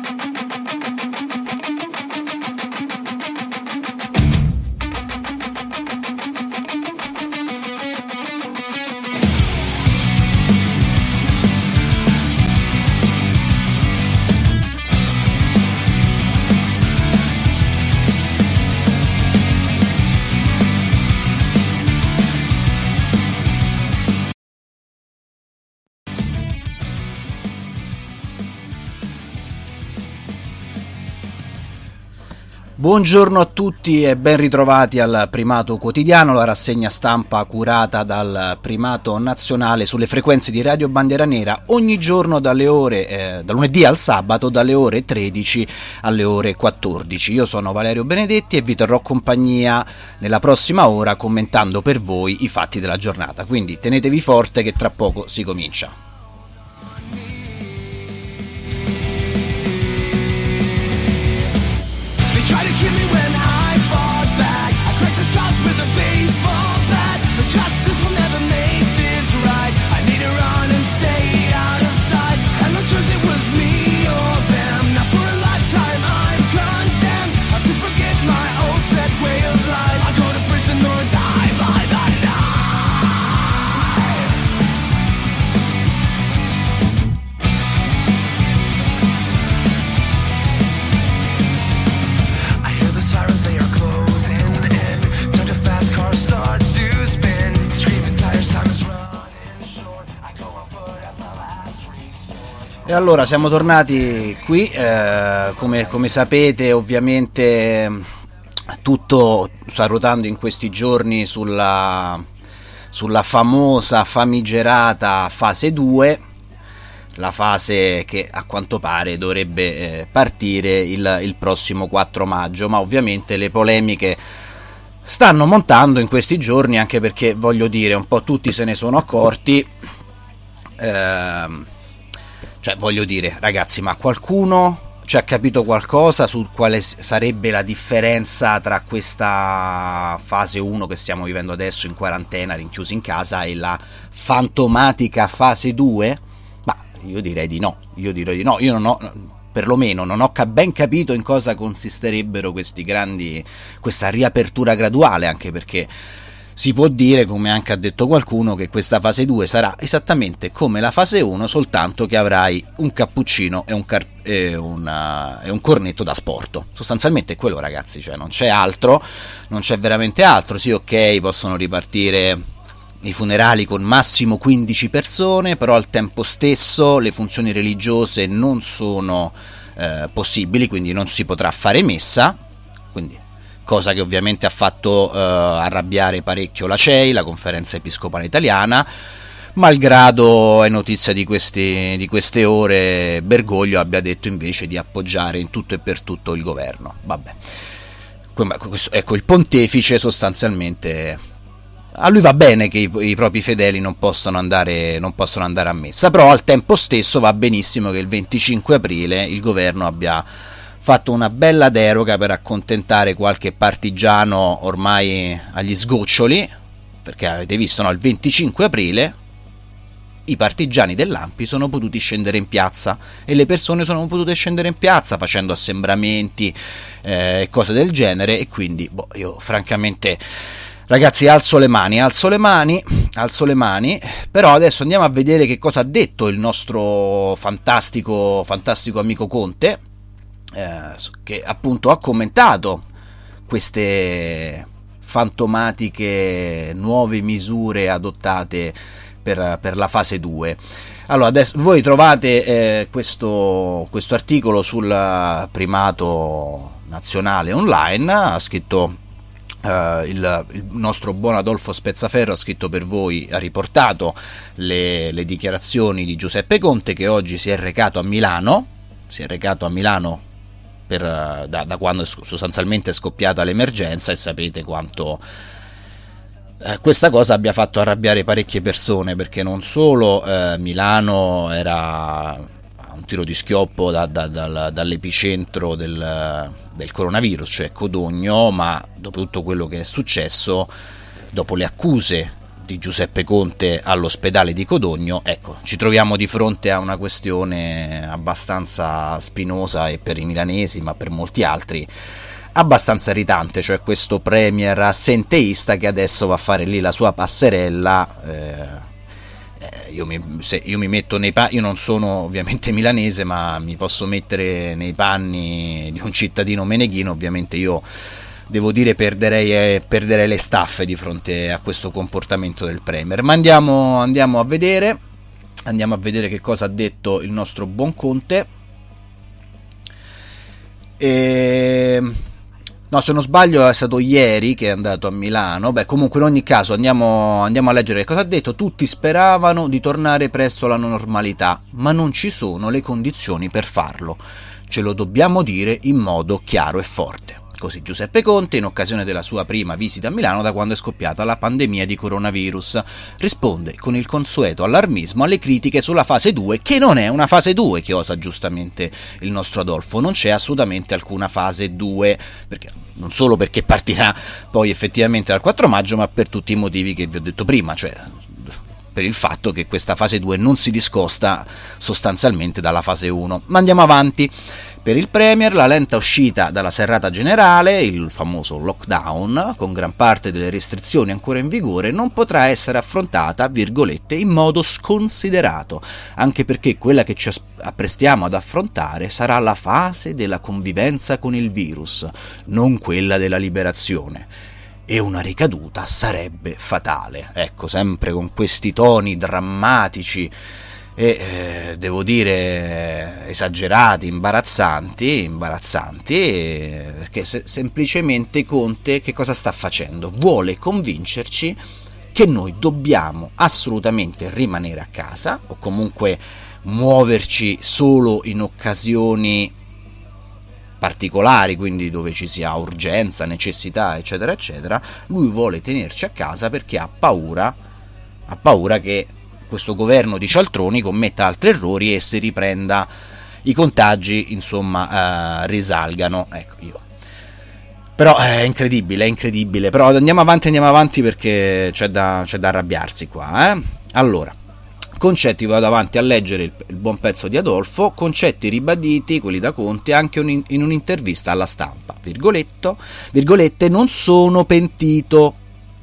Buongiorno a tutti e ben ritrovati al Primato Quotidiano, la rassegna stampa curata dal Primato Nazionale sulle frequenze di Radio Bandiera Nera ogni giorno dalle ore da lunedì al sabato dalle ore 13 alle ore 14. Io sono Valerio Benedetti e vi terrò compagnia nella prossima ora commentando per voi i fatti della giornata, quindi tenetevi forte che tra poco si comincia. E allora siamo tornati qui, come sapete ovviamente tutto sta ruotando in questi giorni sulla famosa, famigerata fase 2, la fase che a quanto pare dovrebbe partire il prossimo 4 maggio, ma ovviamente le polemiche stanno montando in questi giorni, anche perché voglio dire un po' tutti se ne sono accorti. Cioè voglio dire ragazzi, ma qualcuno ci ha capito qualcosa su quale sarebbe la differenza tra questa fase 1 che stiamo vivendo adesso in quarantena, rinchiusi in casa, e la fantomatica fase 2? Ma io direi di no, io non ho, perlomeno non ho ben capito in cosa consisterebbero questa riapertura graduale, anche perché si può dire, come anche ha detto qualcuno, che questa fase 2 sarà esattamente come la fase 1, soltanto che avrai un cappuccino e un cornetto da sporto. Sostanzialmente è quello, ragazzi, cioè non c'è altro, non c'è veramente altro. Sì, ok, possono ripartire i funerali con massimo 15 persone, però al tempo stesso le funzioni religiose non sono possibili, quindi non si potrà fare messa, quindi cosa che ovviamente ha fatto arrabbiare parecchio la CEI, la Conferenza Episcopale Italiana, malgrado è notizia di queste ore Bergoglio abbia detto invece di appoggiare in tutto e per tutto il governo. Vabbè, ecco, il pontefice sostanzialmente, a lui va bene che i propri fedeli non possono andare a messa, però al tempo stesso va benissimo che il 25 aprile il governo abbia fatto una bella deroga per accontentare qualche partigiano ormai agli sgoccioli, perché avete visto, no? Il 25 aprile i partigiani dell'ANPI sono potuti scendere in piazza e le persone sono potute scendere in piazza facendo assembramenti e cose del genere, e quindi io francamente, ragazzi, alzo le mani, però adesso andiamo a vedere che cosa ha detto il nostro fantastico amico Conte, che appunto ha commentato queste fantomatiche nuove misure adottate per la fase 2. Allora, adesso voi trovate questo articolo sul Primato Nazionale online, ha scritto il nostro buon Adolfo Spezzaferro, ha scritto per voi, ha riportato le dichiarazioni di Giuseppe Conte, che oggi si è recato a Milano da quando sostanzialmente è scoppiata l'emergenza, e sapete quanto questa cosa abbia fatto arrabbiare parecchie persone, perché non solo Milano era a un tiro di schioppo dall'epicentro del coronavirus, cioè Codogno, ma dopo tutto quello che è successo, dopo le accuse di Giuseppe Conte all'ospedale di Codogno. Ecco, ci troviamo di fronte a una questione abbastanza spinosa e per i milanesi, ma per molti altri abbastanza irritante, cioè questo premier assenteista che adesso va a fare lì la sua passerella. Io mi metto nei panni, io non sono ovviamente milanese, ma mi posso mettere nei panni di un cittadino meneghino. Ovviamente io devo dire perderei le staffe di fronte a questo comportamento del premier. Ma andiamo a vedere che cosa ha detto il nostro buon Conte. No, se non sbaglio è stato ieri che è andato a Milano. Beh, comunque in ogni caso andiamo a leggere che cosa ha detto. Tutti speravano di tornare presto alla normalità, ma non ci sono le condizioni per farlo. Ce lo dobbiamo dire in modo chiaro e forte. Così Giuseppe Conte, in occasione della sua prima visita a Milano da quando è scoppiata la pandemia di coronavirus, risponde con il consueto allarmismo alle critiche sulla fase 2, che non è una fase 2, che osa giustamente il nostro Adolfo. Non c'è assolutamente alcuna fase 2, perché non solo perché partirà poi effettivamente dal 4 maggio, ma per tutti i motivi che vi ho detto prima, cioè per il fatto che questa fase 2 non si discosta sostanzialmente dalla fase 1. Ma andiamo avanti. Per il Premier la lenta uscita dalla serrata generale, il famoso lockdown, con gran parte delle restrizioni ancora in vigore, non potrà essere affrontata, virgolette, in modo sconsiderato, anche perché quella che ci apprestiamo ad affrontare sarà la fase della convivenza con il virus, non quella della liberazione. E una ricaduta sarebbe fatale. Ecco, sempre con questi toni drammatici e devo dire esagerati, imbarazzanti, perché semplicemente Conte che cosa sta facendo? Vuole convincerci che noi dobbiamo assolutamente rimanere a casa o comunque muoverci solo in occasioni particolari, quindi dove ci sia urgenza, necessità, eccetera eccetera. Lui vuole tenerci a casa perché ha paura che questo governo di cialtroni commetta altri errori e si riprenda i contagi, insomma, risalgano. Ecco, però è incredibile, però andiamo avanti perché c'è da arrabbiarsi qua, Allora, concetti, vado avanti a leggere il buon pezzo di Adolfo. Concetti ribaditi, quelli da Conte, anche in un'intervista alla Stampa, virgolette, non sono pentito,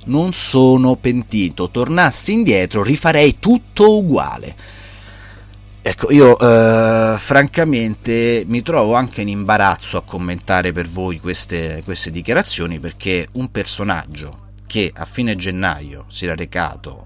tornassi indietro rifarei tutto uguale. Ecco, io francamente mi trovo anche in imbarazzo a commentare per voi queste dichiarazioni, perché un personaggio che a fine gennaio si era recato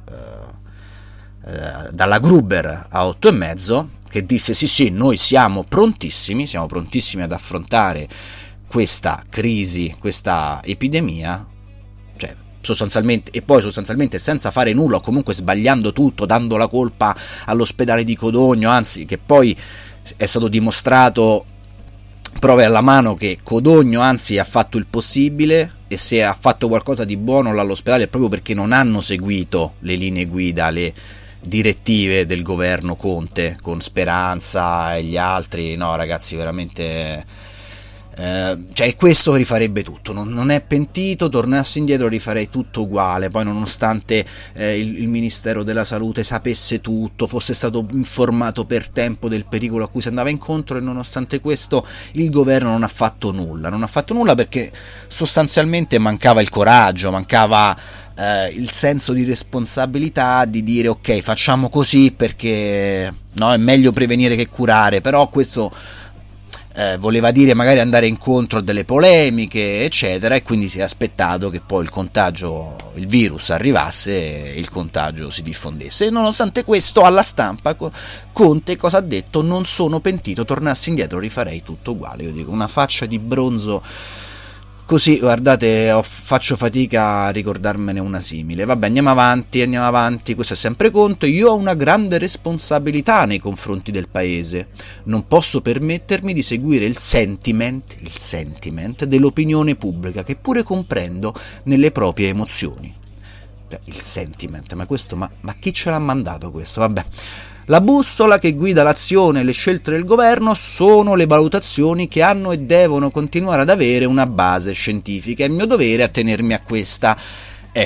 dalla Gruber a 8,5, che disse sì, noi siamo prontissimi ad affrontare questa crisi, questa epidemia, sostanzialmente senza fare nulla o comunque sbagliando tutto, dando la colpa all'ospedale di Codogno, anzi che poi è stato dimostrato, prove alla mano, che Codogno anzi ha fatto il possibile, e se ha fatto qualcosa di buono all'ospedale è proprio perché non hanno seguito le linee guida, le direttive del governo Conte con Speranza e gli altri. No ragazzi, veramente questo rifarebbe tutto, non è pentito, tornassi indietro rifarei tutto uguale. Poi nonostante il Ministero della Salute sapesse tutto, fosse stato informato per tempo del pericolo a cui si andava incontro, e nonostante questo il governo non ha fatto nulla perché sostanzialmente mancava il coraggio, mancava il senso di responsabilità di dire ok, facciamo così perché no, è meglio prevenire che curare. Però questo voleva dire magari andare incontro a delle polemiche eccetera, e quindi si è aspettato che poi il virus arrivasse e il contagio si diffondesse. E nonostante questo, alla Stampa Conte cosa ha detto? Non sono pentito, tornassi indietro rifarei tutto uguale. Io dico, una faccia di bronzo così, guardate, faccio fatica a ricordarmene una simile. Vabbè, andiamo avanti, questo è sempre Conte. Io ho una grande responsabilità nei confronti del paese, non posso permettermi di seguire il sentiment dell'opinione pubblica, che pure comprendo nelle proprie emozioni. Il sentiment, ma chi ce l'ha mandato questo? Vabbè. La bussola che guida l'azione e le scelte del governo sono le valutazioni che hanno e devono continuare ad avere una base scientifica. È mio dovere attenermi a questa. Ecco,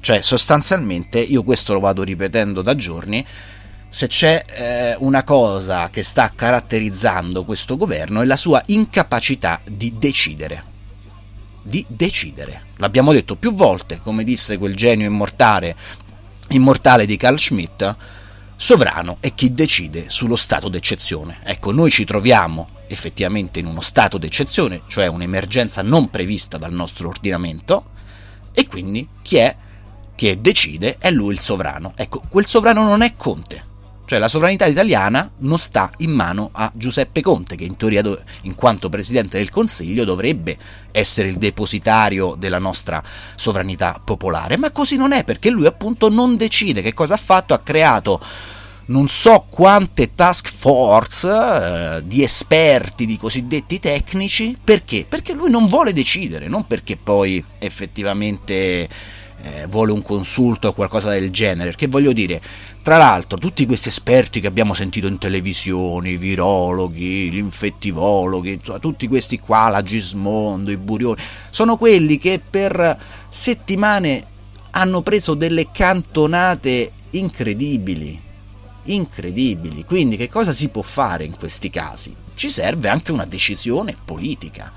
Cioè, sostanzialmente, io questo lo vado ripetendo da giorni, se c'è una cosa che sta caratterizzando questo governo è la sua incapacità di decidere. Di decidere. L'abbiamo detto più volte, come disse quel genio immortale di Carl Schmitt, sovrano è chi decide sullo stato d'eccezione. Ecco, noi ci troviamo effettivamente in uno stato d'eccezione, cioè un'emergenza non prevista dal nostro ordinamento, e quindi chi è che decide è lui il sovrano. Ecco, quel sovrano non è Conte. Cioè la sovranità italiana non sta in mano a Giuseppe Conte, che in teoria, in quanto Presidente del Consiglio, dovrebbe essere il depositario della nostra sovranità popolare, ma così non è, perché lui appunto non decide. Che cosa ha fatto? Ha creato non so quante task force di esperti, di cosiddetti tecnici. Perché? Perché lui non vuole decidere, non perché poi effettivamente vuole un consulto o qualcosa del genere. Perché voglio dire, tra l'altro, tutti questi esperti che abbiamo sentito in televisione, i virologhi, gli infettivologhi, insomma, tutti questi qua, la Gismondo, i Burioni, sono quelli che per settimane hanno preso delle cantonate incredibili. Quindi che cosa si può fare in questi casi? Ci serve anche una decisione politica.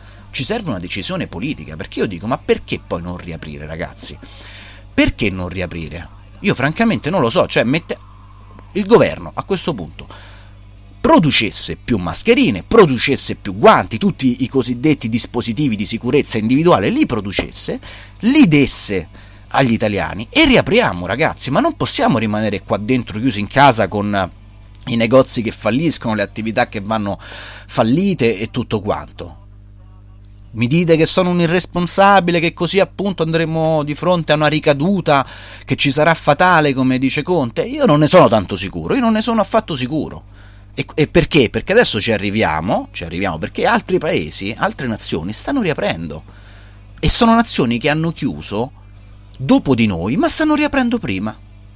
Perché io dico, ma perché poi non riaprire, ragazzi? Perché non riaprire? Io francamente non lo so, cioè il governo a questo punto producesse più mascherine, producesse più guanti, tutti i cosiddetti dispositivi di sicurezza individuale li producesse, li desse agli italiani e riapriamo, ragazzi. Ma non possiamo rimanere qua dentro chiusi in casa con i negozi che falliscono, le attività che vanno fallite e tutto quanto. Mi dite che sono un irresponsabile, che così appunto andremo di fronte a una ricaduta che ci sarà fatale, come dice Conte? Io non ne sono tanto sicuro, io non ne sono affatto sicuro. E perché? Perché adesso ci arriviamo perché altri paesi, altre nazioni stanno riaprendo. E sono nazioni che hanno chiuso dopo di noi, ma stanno riaprendo prima.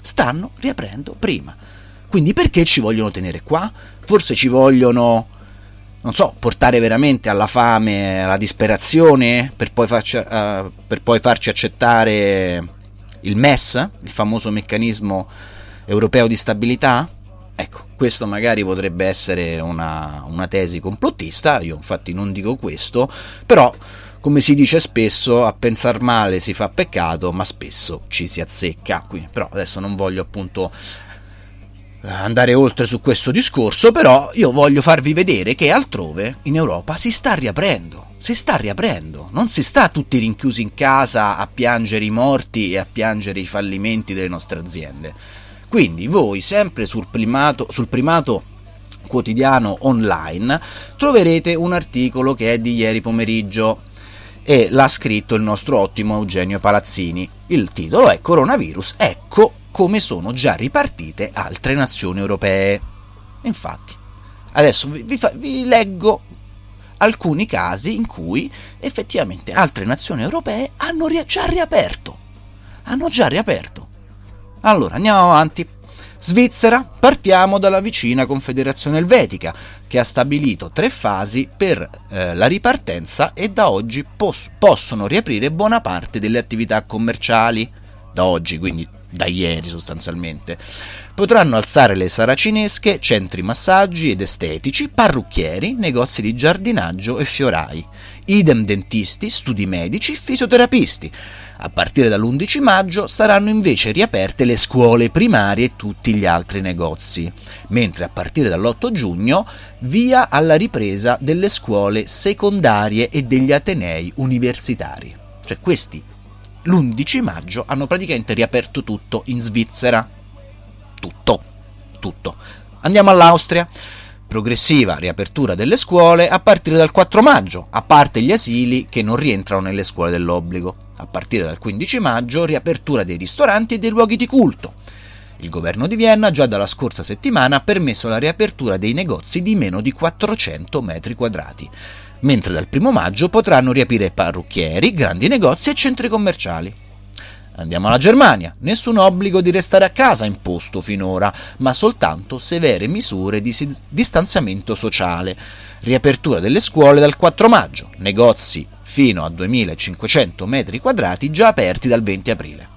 Quindi perché ci vogliono tenere qua? Forse ci vogliono, non so, portare veramente alla fame, alla disperazione, per poi farci accettare il MES, il famoso meccanismo europeo di stabilità? Ecco, questo magari potrebbe essere una tesi complottista. Io infatti non dico questo, però come si dice spesso, a pensar male si fa peccato, ma spesso ci si azzecca. Quindi, però adesso non voglio appunto andare oltre su questo discorso, però io voglio farvi vedere che altrove in Europa si sta riaprendo, non si sta tutti rinchiusi in casa a piangere i morti e a piangere i fallimenti delle nostre aziende. Quindi voi sempre sul primato quotidiano online troverete un articolo che è di ieri pomeriggio e l'ha scritto il nostro ottimo Eugenio Palazzini. Il titolo è Coronavirus, ecco come sono già ripartite altre nazioni europee. Infatti, adesso vi leggo alcuni casi in cui effettivamente altre nazioni europee hanno già riaperto. Allora, andiamo avanti. Svizzera, partiamo dalla vicina Confederazione Elvetica, che ha stabilito 3 fasi per la ripartenza e da oggi possono riaprire buona parte delle attività commerciali. Da oggi, quindi da ieri sostanzialmente. Potranno alzare le saracinesche, centri massaggi ed estetici, parrucchieri, negozi di giardinaggio e fiorai. Idem dentisti, studi medici, fisioterapisti. A partire dall'11 maggio saranno invece riaperte le scuole primarie e tutti gli altri negozi, mentre a partire dall'8 giugno via alla ripresa delle scuole secondarie e degli atenei universitari. Cioè questi l'11 maggio hanno praticamente riaperto tutto in Svizzera. Tutto. Andiamo all'Austria. Progressiva riapertura delle scuole a partire dal 4 maggio, a parte gli asili che non rientrano nelle scuole dell'obbligo. A partire dal 15 maggio riapertura dei ristoranti e dei luoghi di culto. Il governo di Vienna già dalla scorsa settimana ha permesso la riapertura dei negozi di meno di 400 metri quadrati, mentre dal 1 maggio potranno riaprire parrucchieri, grandi negozi e centri commerciali. Andiamo alla Germania. Nessun obbligo di restare a casa imposto finora, ma soltanto severe misure di distanziamento sociale. Riapertura delle scuole dal 4 maggio, negozi fino a 2500 metri quadrati già aperti dal 20 aprile.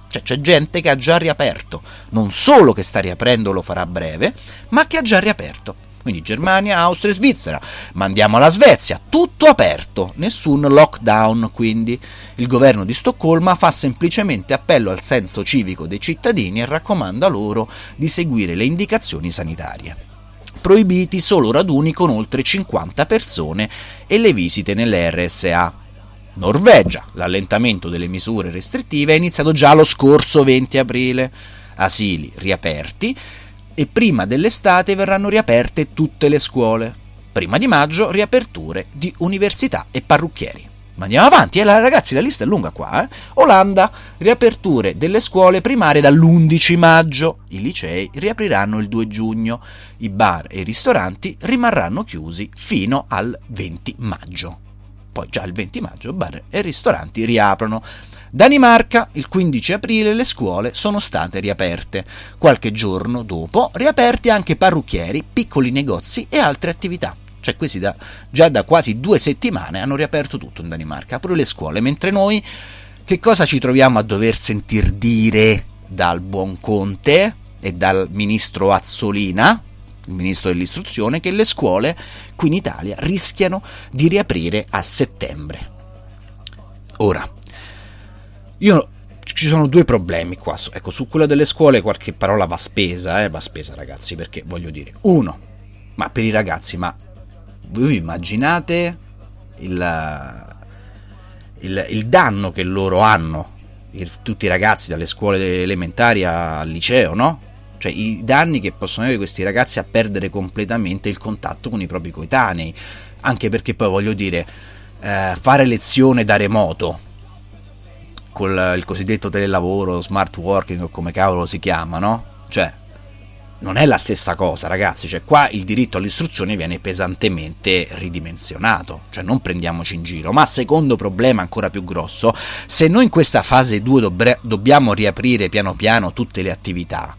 Cioè c'è gente che ha già riaperto, non solo che sta riaprendo, lo farà a breve, ma che ha già riaperto. Quindi Germania, Austria e Svizzera, ma andiamo alla Svezia, tutto aperto, nessun lockdown. Quindi il governo di Stoccolma fa semplicemente appello al senso civico dei cittadini e raccomanda loro di seguire le indicazioni sanitarie. Proibiti solo raduni con oltre 50 persone e le visite nelle RSA. Norvegia, l'allentamento delle misure restrittive è iniziato già lo scorso 20 aprile. Asili riaperti e prima dell'estate verranno riaperte tutte le scuole. Prima di maggio riaperture di università e parrucchieri. Ma andiamo avanti, ragazzi, la lista è lunga qua. Olanda, riaperture delle scuole primarie dall'11 maggio. I licei riapriranno il 2 giugno. I bar e i ristoranti rimarranno chiusi fino al 20 maggio. Poi già il 20 maggio bar e ristoranti riaprono. Danimarca, il 15 aprile le scuole sono state riaperte. Qualche giorno dopo riaperti anche parrucchieri, piccoli negozi e altre attività. Cioè questi già da quasi 2 settimane hanno riaperto tutto in Danimarca, pure le scuole, mentre noi che cosa ci troviamo a dover sentir dire dal buon Conte e dal ministro Azzolina, il ministro dell'istruzione, che le scuole qui in Italia rischiano di riaprire a settembre. Ora, ci sono 2 problemi qua. Ecco, su quello delle scuole qualche parola va spesa ragazzi, perché voglio dire, uno, ma per i ragazzi, ma voi vi immaginate il danno che loro hanno, tutti i ragazzi dalle scuole elementari al liceo, no? Cioè i danni che possono avere questi ragazzi a perdere completamente il contatto con i propri coetanei, anche perché poi voglio dire, fare lezione da remoto con il cosiddetto telelavoro, smart working o come cavolo si chiama, no? Cioè non è la stessa cosa, ragazzi. Cioè qua il diritto all'istruzione viene pesantemente ridimensionato, cioè non prendiamoci in giro. Ma secondo problema ancora più grosso, se noi in questa fase 2 dobbiamo riaprire piano piano tutte le attività,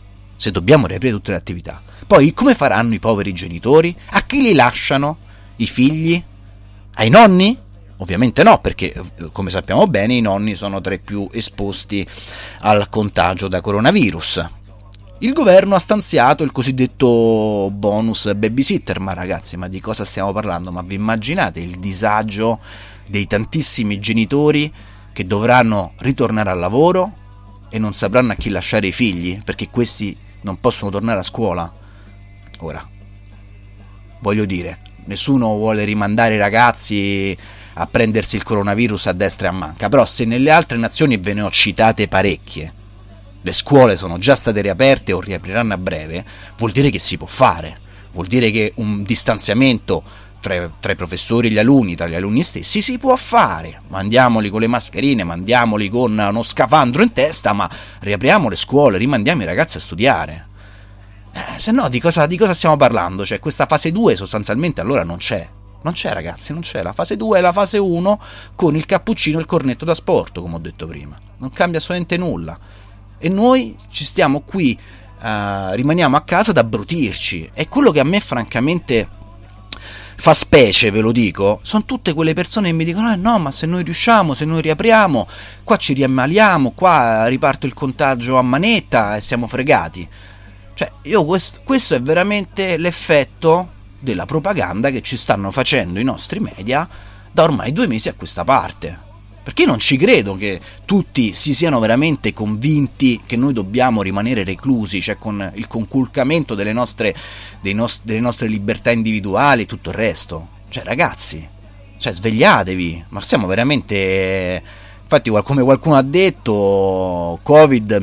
poi come faranno i poveri genitori? A chi li lasciano? I figli? Ai nonni? Ovviamente no, perché come sappiamo bene i nonni sono tra i più esposti al contagio da coronavirus. Il governo ha stanziato il cosiddetto bonus babysitter, ma ragazzi, ma di cosa stiamo parlando? Ma vi immaginate il disagio dei tantissimi genitori che dovranno ritornare al lavoro e non sapranno a chi lasciare i figli, perché questi non possono tornare a scuola? Ora, voglio dire, nessuno vuole rimandare i ragazzi a prendersi il coronavirus a destra e a manca, però se nelle altre nazioni, ve ne ho citate parecchie, le scuole sono già state riaperte o riapriranno a breve, vuol dire che si può fare, vuol dire che un distanziamento tra i professori e gli alunni, tra gli alunni stessi, si può fare. Mandiamoli con le mascherine, mandiamoli con uno scafandro in testa, ma riapriamo le scuole, rimandiamo i ragazzi a studiare. Se no di cosa stiamo parlando? Cioè questa fase 2 sostanzialmente allora non c'è. Non c'è, ragazzi, non c'è. La fase 2 è la fase 1 con il cappuccino e il cornetto da sport, come ho detto prima. Non cambia assolutamente nulla. E noi ci stiamo qui, rimaniamo a casa ad abbrutirci. E quello che a me francamente fa specie, ve lo dico, sono tutte quelle persone che mi dicono no, ma se noi riusciamo, se noi riapriamo, qua ci riammaliamo, qua riparte il contagio a manetta e siamo fregati. Cioè, questo è veramente l'effetto della propaganda che ci stanno facendo i nostri media da ormai 2 mesi a questa parte. Perché non ci credo che tutti si siano veramente convinti che noi dobbiamo rimanere reclusi, cioè con il conculcamento delle nostre libertà individuali e tutto il resto. Cioè ragazzi, cioè svegliatevi, ma siamo veramente... Infatti come qualcuno ha detto, Covid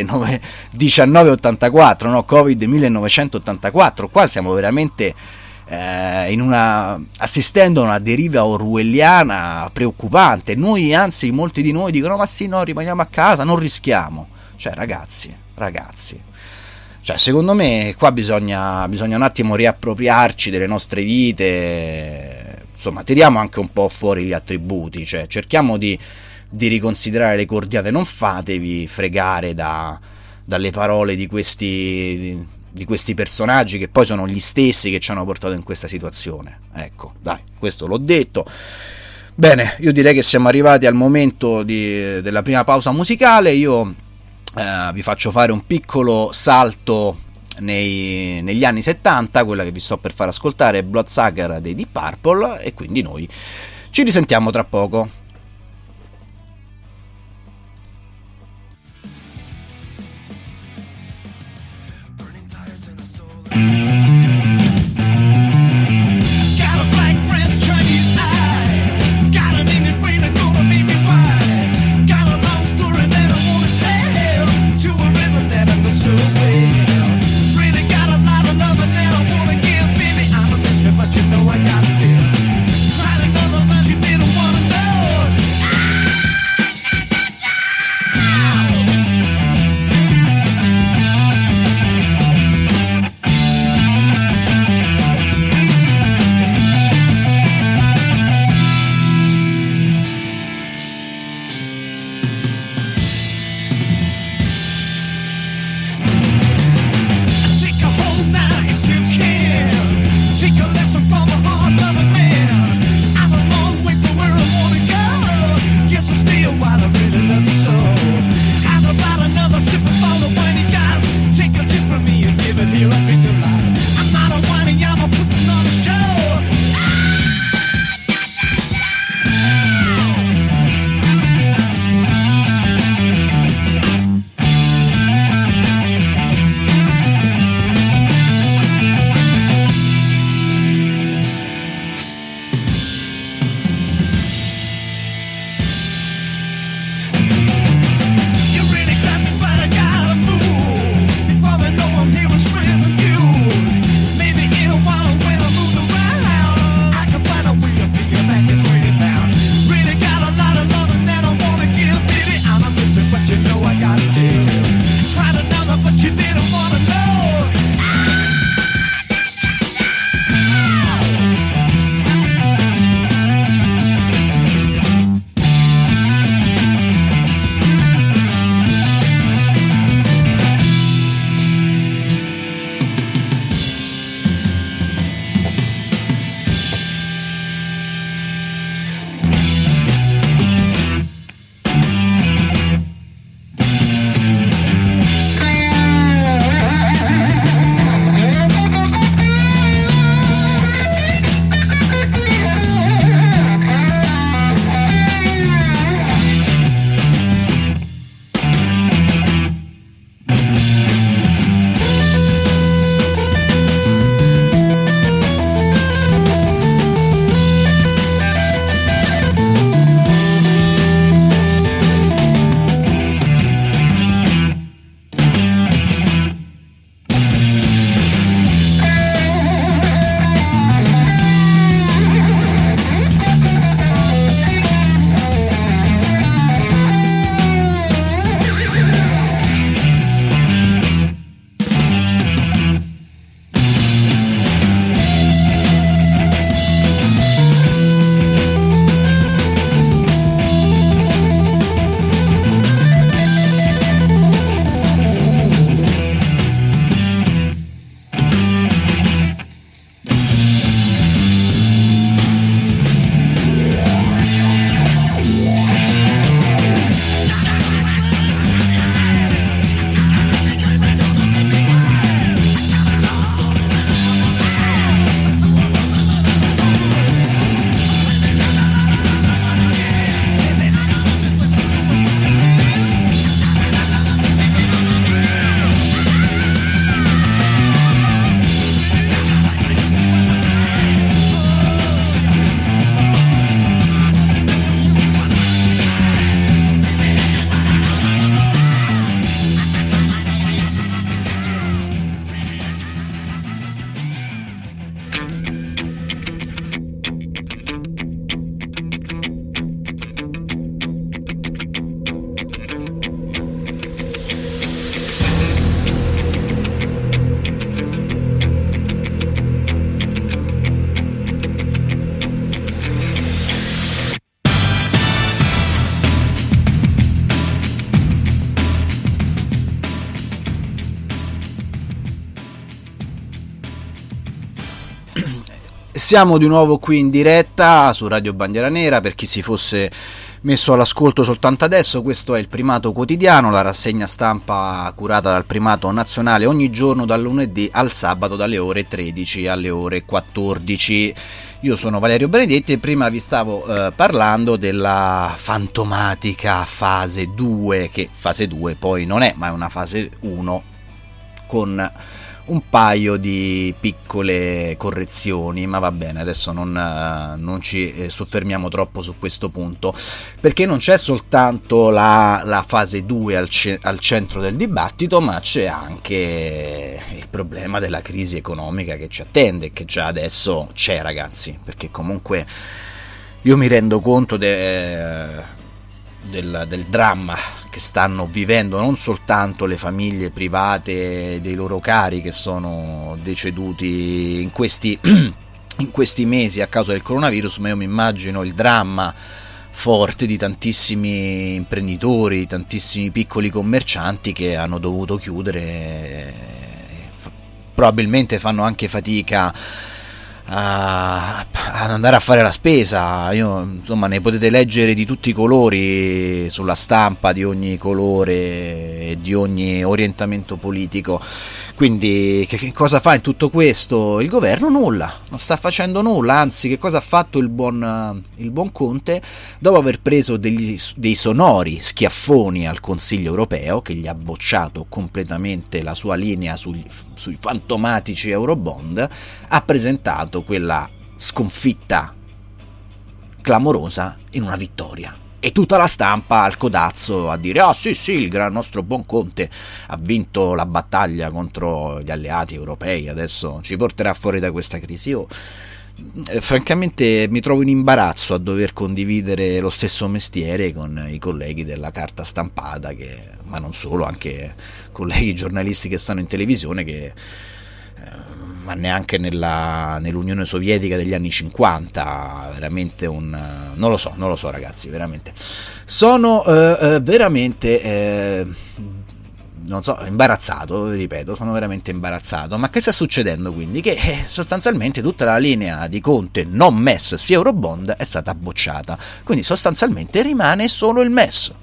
1984, no? Covid 1984, qua siamo veramente assistendo a una deriva orwelliana preoccupante. Noi, anzi, molti di noi dicono ma sì, no, rimaniamo a casa, non rischiamo. Cioè ragazzi, cioè secondo me qua bisogna un attimo riappropriarci delle nostre vite, insomma tiriamo anche un po' fuori gli attributi, cioè cerchiamo di riconsiderare le coordinate, non fatevi fregare dalle parole di questi personaggi che poi sono gli stessi che ci hanno portato in questa situazione. Ecco, dai, questo l'ho detto. Bene, io direi che siamo arrivati al momento della prima pausa musicale. Io vi faccio fare un piccolo salto negli anni 70. Quella che vi sto per far ascoltare è Bloodsucker dei Deep Purple, e quindi noi ci risentiamo tra poco. But you know I gotta feel. Try to know the love you didn't wanna know. Siamo di nuovo qui in diretta su Radio Bandiera Nera. Per chi si fosse messo all'ascolto soltanto adesso, questo è il Primato Quotidiano, la rassegna stampa curata dal Primato Nazionale ogni giorno dal lunedì al sabato dalle ore 13 alle ore 14. Io sono Valerio Benedetti e prima vi stavo parlando della fantomatica fase 2, che fase 2 poi non è, ma è una fase 1 con un paio di piccole correzioni, ma va bene, adesso non ci soffermiamo troppo su questo punto, perché non c'è soltanto la fase 2 al centro del dibattito, ma c'è anche il problema della crisi economica che ci attende, che già adesso c'è, ragazzi, perché comunque io mi rendo conto del dramma che stanno vivendo non soltanto le famiglie private dei loro cari che sono deceduti in questi mesi a causa del coronavirus, ma io mi immagino il dramma forte di tantissimi imprenditori, tantissimi piccoli commercianti che hanno dovuto chiudere, probabilmente fanno anche fatica ad andare a fare la spesa. Insomma, ne potete leggere di tutti i colori sulla stampa, di ogni colore e di ogni orientamento politico. Quindi che cosa fa in tutto questo il governo? Nulla, non sta facendo nulla, anzi che cosa ha fatto il buon Conte? Dopo aver preso dei sonori schiaffoni al Consiglio europeo, che gli ha bocciato completamente la sua linea sui fantomatici Eurobond, ha presentato quella sconfitta clamorosa in una vittoria. E tutta la stampa al codazzo a dire: sì, il nostro buon Conte ha vinto la battaglia contro gli alleati europei, adesso ci porterà fuori da questa crisi. Io francamente mi trovo in imbarazzo a dover condividere lo stesso mestiere con i colleghi della carta stampata, ma non solo, anche colleghi giornalisti che stanno in televisione, che ma neanche nell'Unione Sovietica degli anni 50, veramente non lo so ragazzi, veramente sono veramente non so, imbarazzato, ripeto, sono veramente imbarazzato. Ma che sta succedendo quindi? Che sostanzialmente tutta la linea di Conte, non MES sia Eurobond, è stata bocciata, quindi sostanzialmente rimane solo il MES.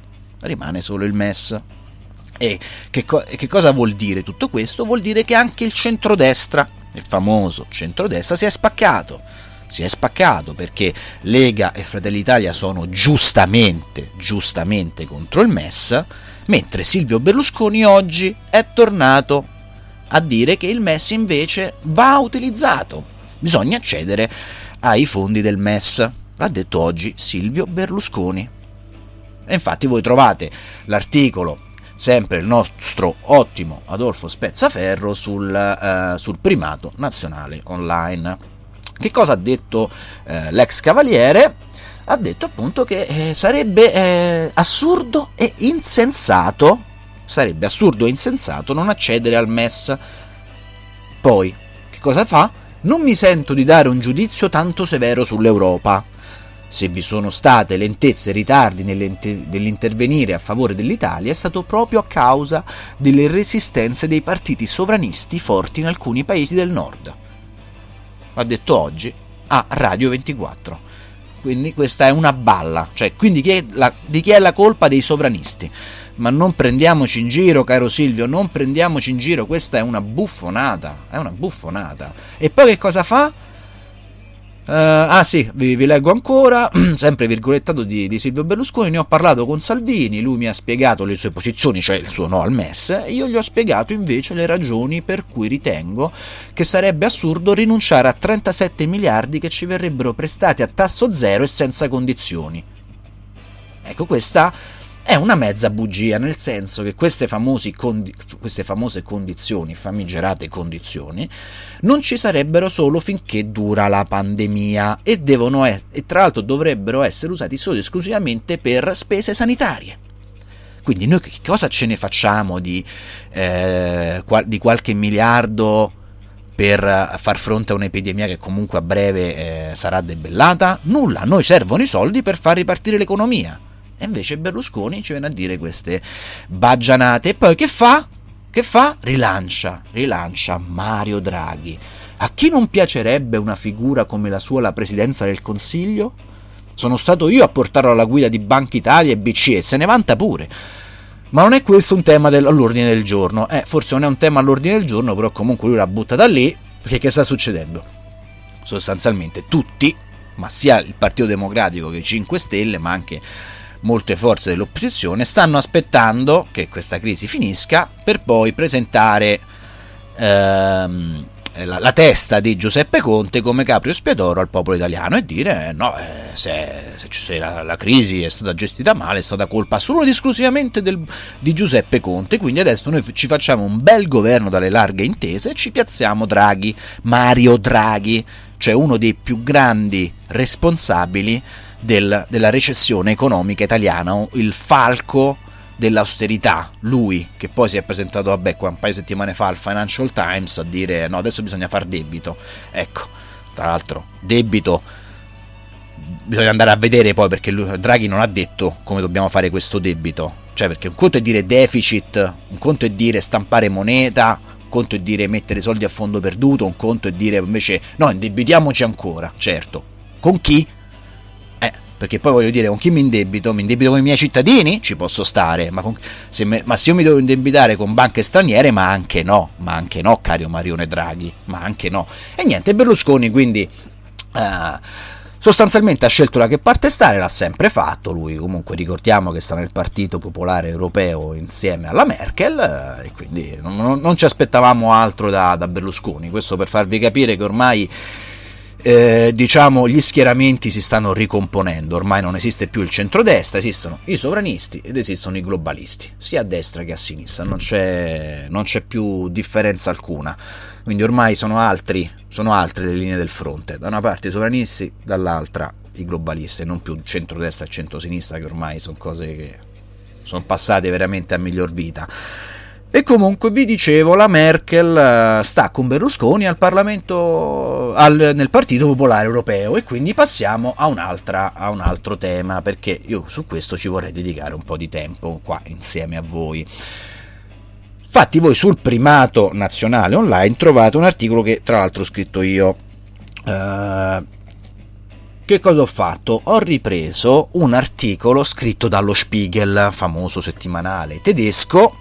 E che cosa vuol dire tutto questo? Vuol dire che anche il centrodestra, il famoso centrodestra, si è spaccato perché Lega e Fratelli d'Italia sono giustamente contro il MES, mentre Silvio Berlusconi oggi è tornato a dire che il MES invece va utilizzato, bisogna accedere ai fondi del MES, l'ha detto oggi Silvio Berlusconi. E infatti voi trovate l'articolo, sempre il nostro ottimo Adolfo Spezzaferro, sul Primato Nazionale Online. Che cosa ha detto l'ex cavaliere? Ha detto appunto che sarebbe assurdo e insensato non accedere al MES. Poi, che cosa fa? Non mi sento di dare un giudizio tanto severo sull'Europa. Se vi sono state lentezze e ritardi nell'intervenire a favore dell'Italia, è stato proprio a causa delle resistenze dei partiti sovranisti forti in alcuni paesi del nord. L'ha detto oggi a Radio 24. Quindi questa è una balla, cioè quindi di chi è la colpa? Dei sovranisti. Ma non prendiamoci in giro, caro Silvio, non prendiamoci in giro, questa è una buffonata, E poi che cosa fa? Vi leggo ancora, sempre virgolettato di Silvio Berlusconi: ne ho parlato con Salvini, lui mi ha spiegato le sue posizioni, cioè il suo no al MES, e io gli ho spiegato invece le ragioni per cui ritengo che sarebbe assurdo rinunciare a 37 miliardi che ci verrebbero prestati a tasso zero e senza condizioni. Ecco, questa è una mezza bugia, nel senso che queste famose condizioni, famigerate condizioni, non ci sarebbero solo finché dura la pandemia e tra l'altro dovrebbero essere usati solo ed esclusivamente per spese sanitarie. Quindi noi che cosa ce ne facciamo di qualche miliardo per far fronte a un'epidemia che comunque a breve sarà debellata? Nulla, a noi servono i soldi per far ripartire l'economia. E invece Berlusconi ci viene a dire queste baggianate. E poi che fa? Rilancia Mario Draghi. A chi non piacerebbe una figura come la sua, la presidenza del Consiglio? Sono stato io a portarlo alla guida di Banca Italia e BCE, se ne vanta pure. Ma non è questo un tema all'ordine del giorno. Forse non è un tema all'ordine del giorno, però comunque lui l'ha buttata lì, perché che sta succedendo? Sostanzialmente tutti, ma sia il Partito Democratico che i 5 Stelle, ma anche molte forze dell'opposizione, stanno aspettando che questa crisi finisca per poi presentare la testa di Giuseppe Conte come capro espiatorio al popolo italiano e dire no, se la crisi è stata gestita male, è stata colpa solo ed esclusivamente di Giuseppe Conte, quindi adesso noi ci facciamo un bel governo dalle larghe intese e ci piazziamo Draghi, Mario Draghi, cioè uno dei più grandi responsabili della recessione economica italiana, il falco dell'austerità, lui che poi si è presentato un paio di settimane fa al Financial Times a dire no, adesso bisogna far debito. Ecco, tra l'altro debito bisogna andare a vedere poi, perché Draghi non ha detto come dobbiamo fare questo debito, cioè perché un conto è dire deficit, un conto è dire stampare moneta, un conto è dire mettere soldi a fondo perduto, un conto è dire invece no, indebitiamoci ancora. Certo, con chi? Perché poi voglio dire, con chi mi indebito con i miei cittadini? Ci posso stare, ma se io mi devo indebitare con banche straniere, ma anche no, caro Marione Draghi, ma anche no. E niente, Berlusconi quindi sostanzialmente ha scelto da che parte stare, l'ha sempre fatto, lui comunque ricordiamo che sta nel Partito Popolare Europeo insieme alla Merkel, e quindi non ci aspettavamo altro da Berlusconi, questo per farvi capire che ormai diciamo gli schieramenti si stanno ricomponendo, ormai non esiste più il centrodestra, esistono i sovranisti ed esistono i globalisti, sia a destra che a sinistra, non c'è più differenza alcuna, quindi ormai sono altre le linee del fronte, da una parte i sovranisti, dall'altra i globalisti, e non più centrodestra e centrosinistra, che ormai sono cose che sono passate veramente a miglior vita. E comunque vi dicevo, la Merkel sta con Berlusconi al Parlamento, nel Partito Popolare Europeo, e quindi passiamo a un altro tema, perché io su questo ci vorrei dedicare un po' di tempo qua insieme a voi. Infatti voi sul Primato Nazionale Online trovate un articolo che tra l'altro ho scritto io. Che cosa ho fatto? Ho ripreso un articolo scritto dallo Spiegel, famoso settimanale tedesco,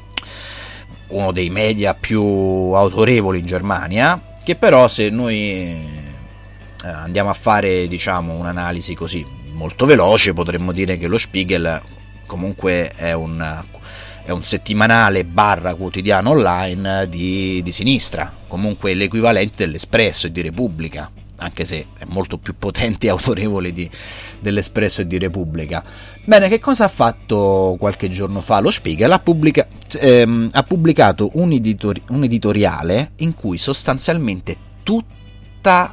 uno dei media più autorevoli in Germania, che però se noi andiamo a fare diciamo un'analisi così molto veloce potremmo dire che lo Spiegel comunque è un settimanale / quotidiano online di sinistra, comunque l'equivalente dell'Espresso e di Repubblica, anche se è molto più potente e autorevole dell'Espresso e di Repubblica. Bene, che cosa ha fatto qualche giorno fa lo Spiegel? Ha pubblicato un editoriale in cui sostanzialmente tutta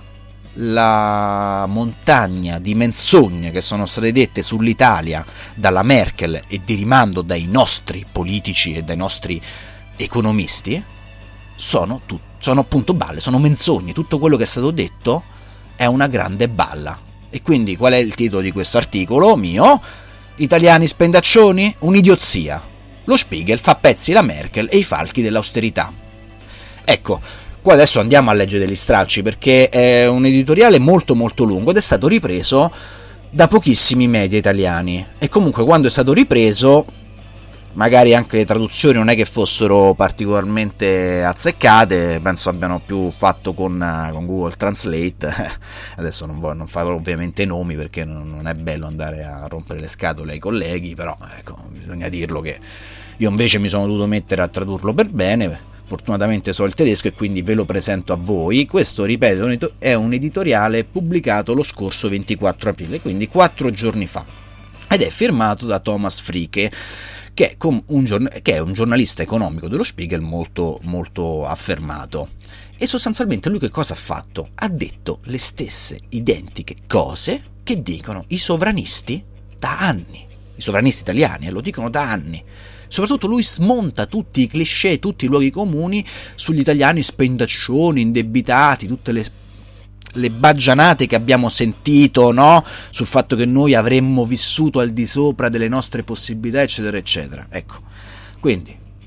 la montagna di menzogne che sono state dette sull'Italia dalla Merkel e di rimando dai nostri politici e dai nostri economisti sono appunto balle, sono menzogne, tutto quello che è stato detto è una grande balla. E quindi qual è il titolo di questo articolo mio? Italiani spendaccioni? Un'idiozia. Lo Spiegel fa pezzi la Merkel e i falchi dell'austerità. Ecco, qua adesso andiamo a leggere degli stralci, perché è un editoriale molto molto lungo ed è stato ripreso da pochissimi media italiani, e comunque quando è stato ripreso magari anche le traduzioni non è che fossero particolarmente azzeccate, penso abbiano più fatto con Google Translate. Adesso non farò ovviamente nomi perché non è bello andare a rompere le scatole ai colleghi, però ecco, bisogna dirlo che io invece mi sono dovuto mettere a tradurlo per bene, fortunatamente so il tedesco e quindi ve lo presento a voi. Questo, ripeto, è un editoriale pubblicato lo scorso 24 aprile, quindi 4 giorni fa, ed è firmato da Thomas Fricke, che è un giornalista economico dello Spiegel molto molto affermato. E sostanzialmente lui che cosa ha fatto? Ha detto le stesse identiche cose che dicono i sovranisti da anni, i sovranisti italiani lo dicono da anni. Soprattutto lui smonta tutti i cliché, tutti i luoghi comuni sugli italiani spendaccioni, indebitati, tutte le baggianate che abbiamo sentito, no? Sul fatto che noi avremmo vissuto al di sopra delle nostre possibilità, eccetera eccetera. Ecco, quindi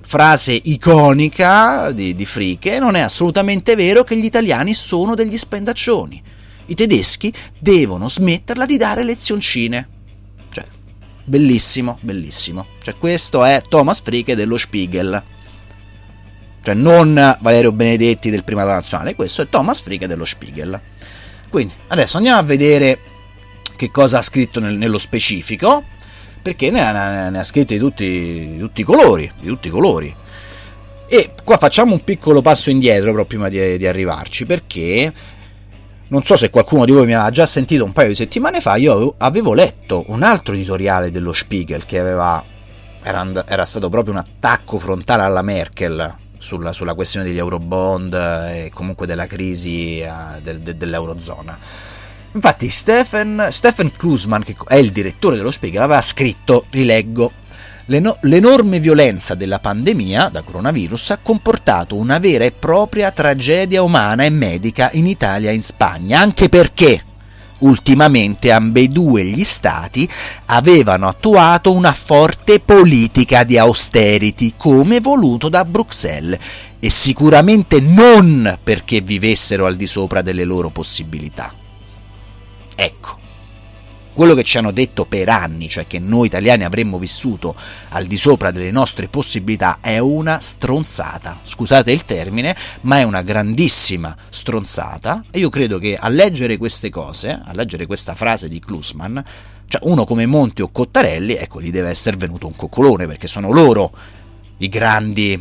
frase iconica di Fricke, non è assolutamente vero che gli italiani sono degli spendaccioni. I tedeschi devono smetterla di dare lezioncine. Cioè, bellissimo, bellissimo. Cioè, questo è Thomas Fricke dello Spiegel. Cioè, non Valerio Benedetti del Primato Nazionale, questo è Thomas Fricke dello Spiegel. Quindi, adesso andiamo a vedere che cosa ha scritto nello specifico, perché ne ha scritti di tutti i colori, E qua facciamo un piccolo passo indietro però prima di arrivarci, perché non so se qualcuno di voi mi aveva già sentito un paio di settimane fa, io avevo letto un altro editoriale dello Spiegel che era stato proprio un attacco frontale alla Merkel sulla questione degli Eurobond e comunque della crisi dell'Eurozona. Infatti Stefan Klusman, che è il direttore dello Spiegel, aveva scritto, rileggo: l'enorme violenza della pandemia da coronavirus ha comportato una vera e propria tragedia umana e medica in Italia e in Spagna, anche perché ultimamente ambedue gli stati avevano attuato una forte politica di austerity come voluto da Bruxelles, e sicuramente non perché vivessero al di sopra delle loro possibilità. Ecco, quello che ci hanno detto per anni, cioè che noi italiani avremmo vissuto al di sopra delle nostre possibilità, è una stronzata. Scusate il termine, ma è una grandissima stronzata. E io credo che a leggere queste cose, a leggere questa frase di Klusman, cioè uno come Monti o Cottarelli, ecco, gli deve essere venuto un coccolone, perché sono loro i grandi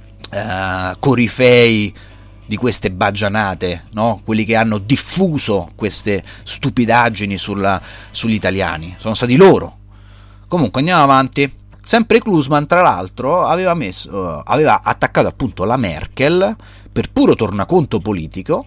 corifei di queste baggianate, no? Quelli che hanno diffuso queste stupidaggini sugli italiani, sono stati loro. Comunque andiamo avanti. Sempre Klusman, tra l'altro, aveva attaccato appunto la Merkel per puro tornaconto politico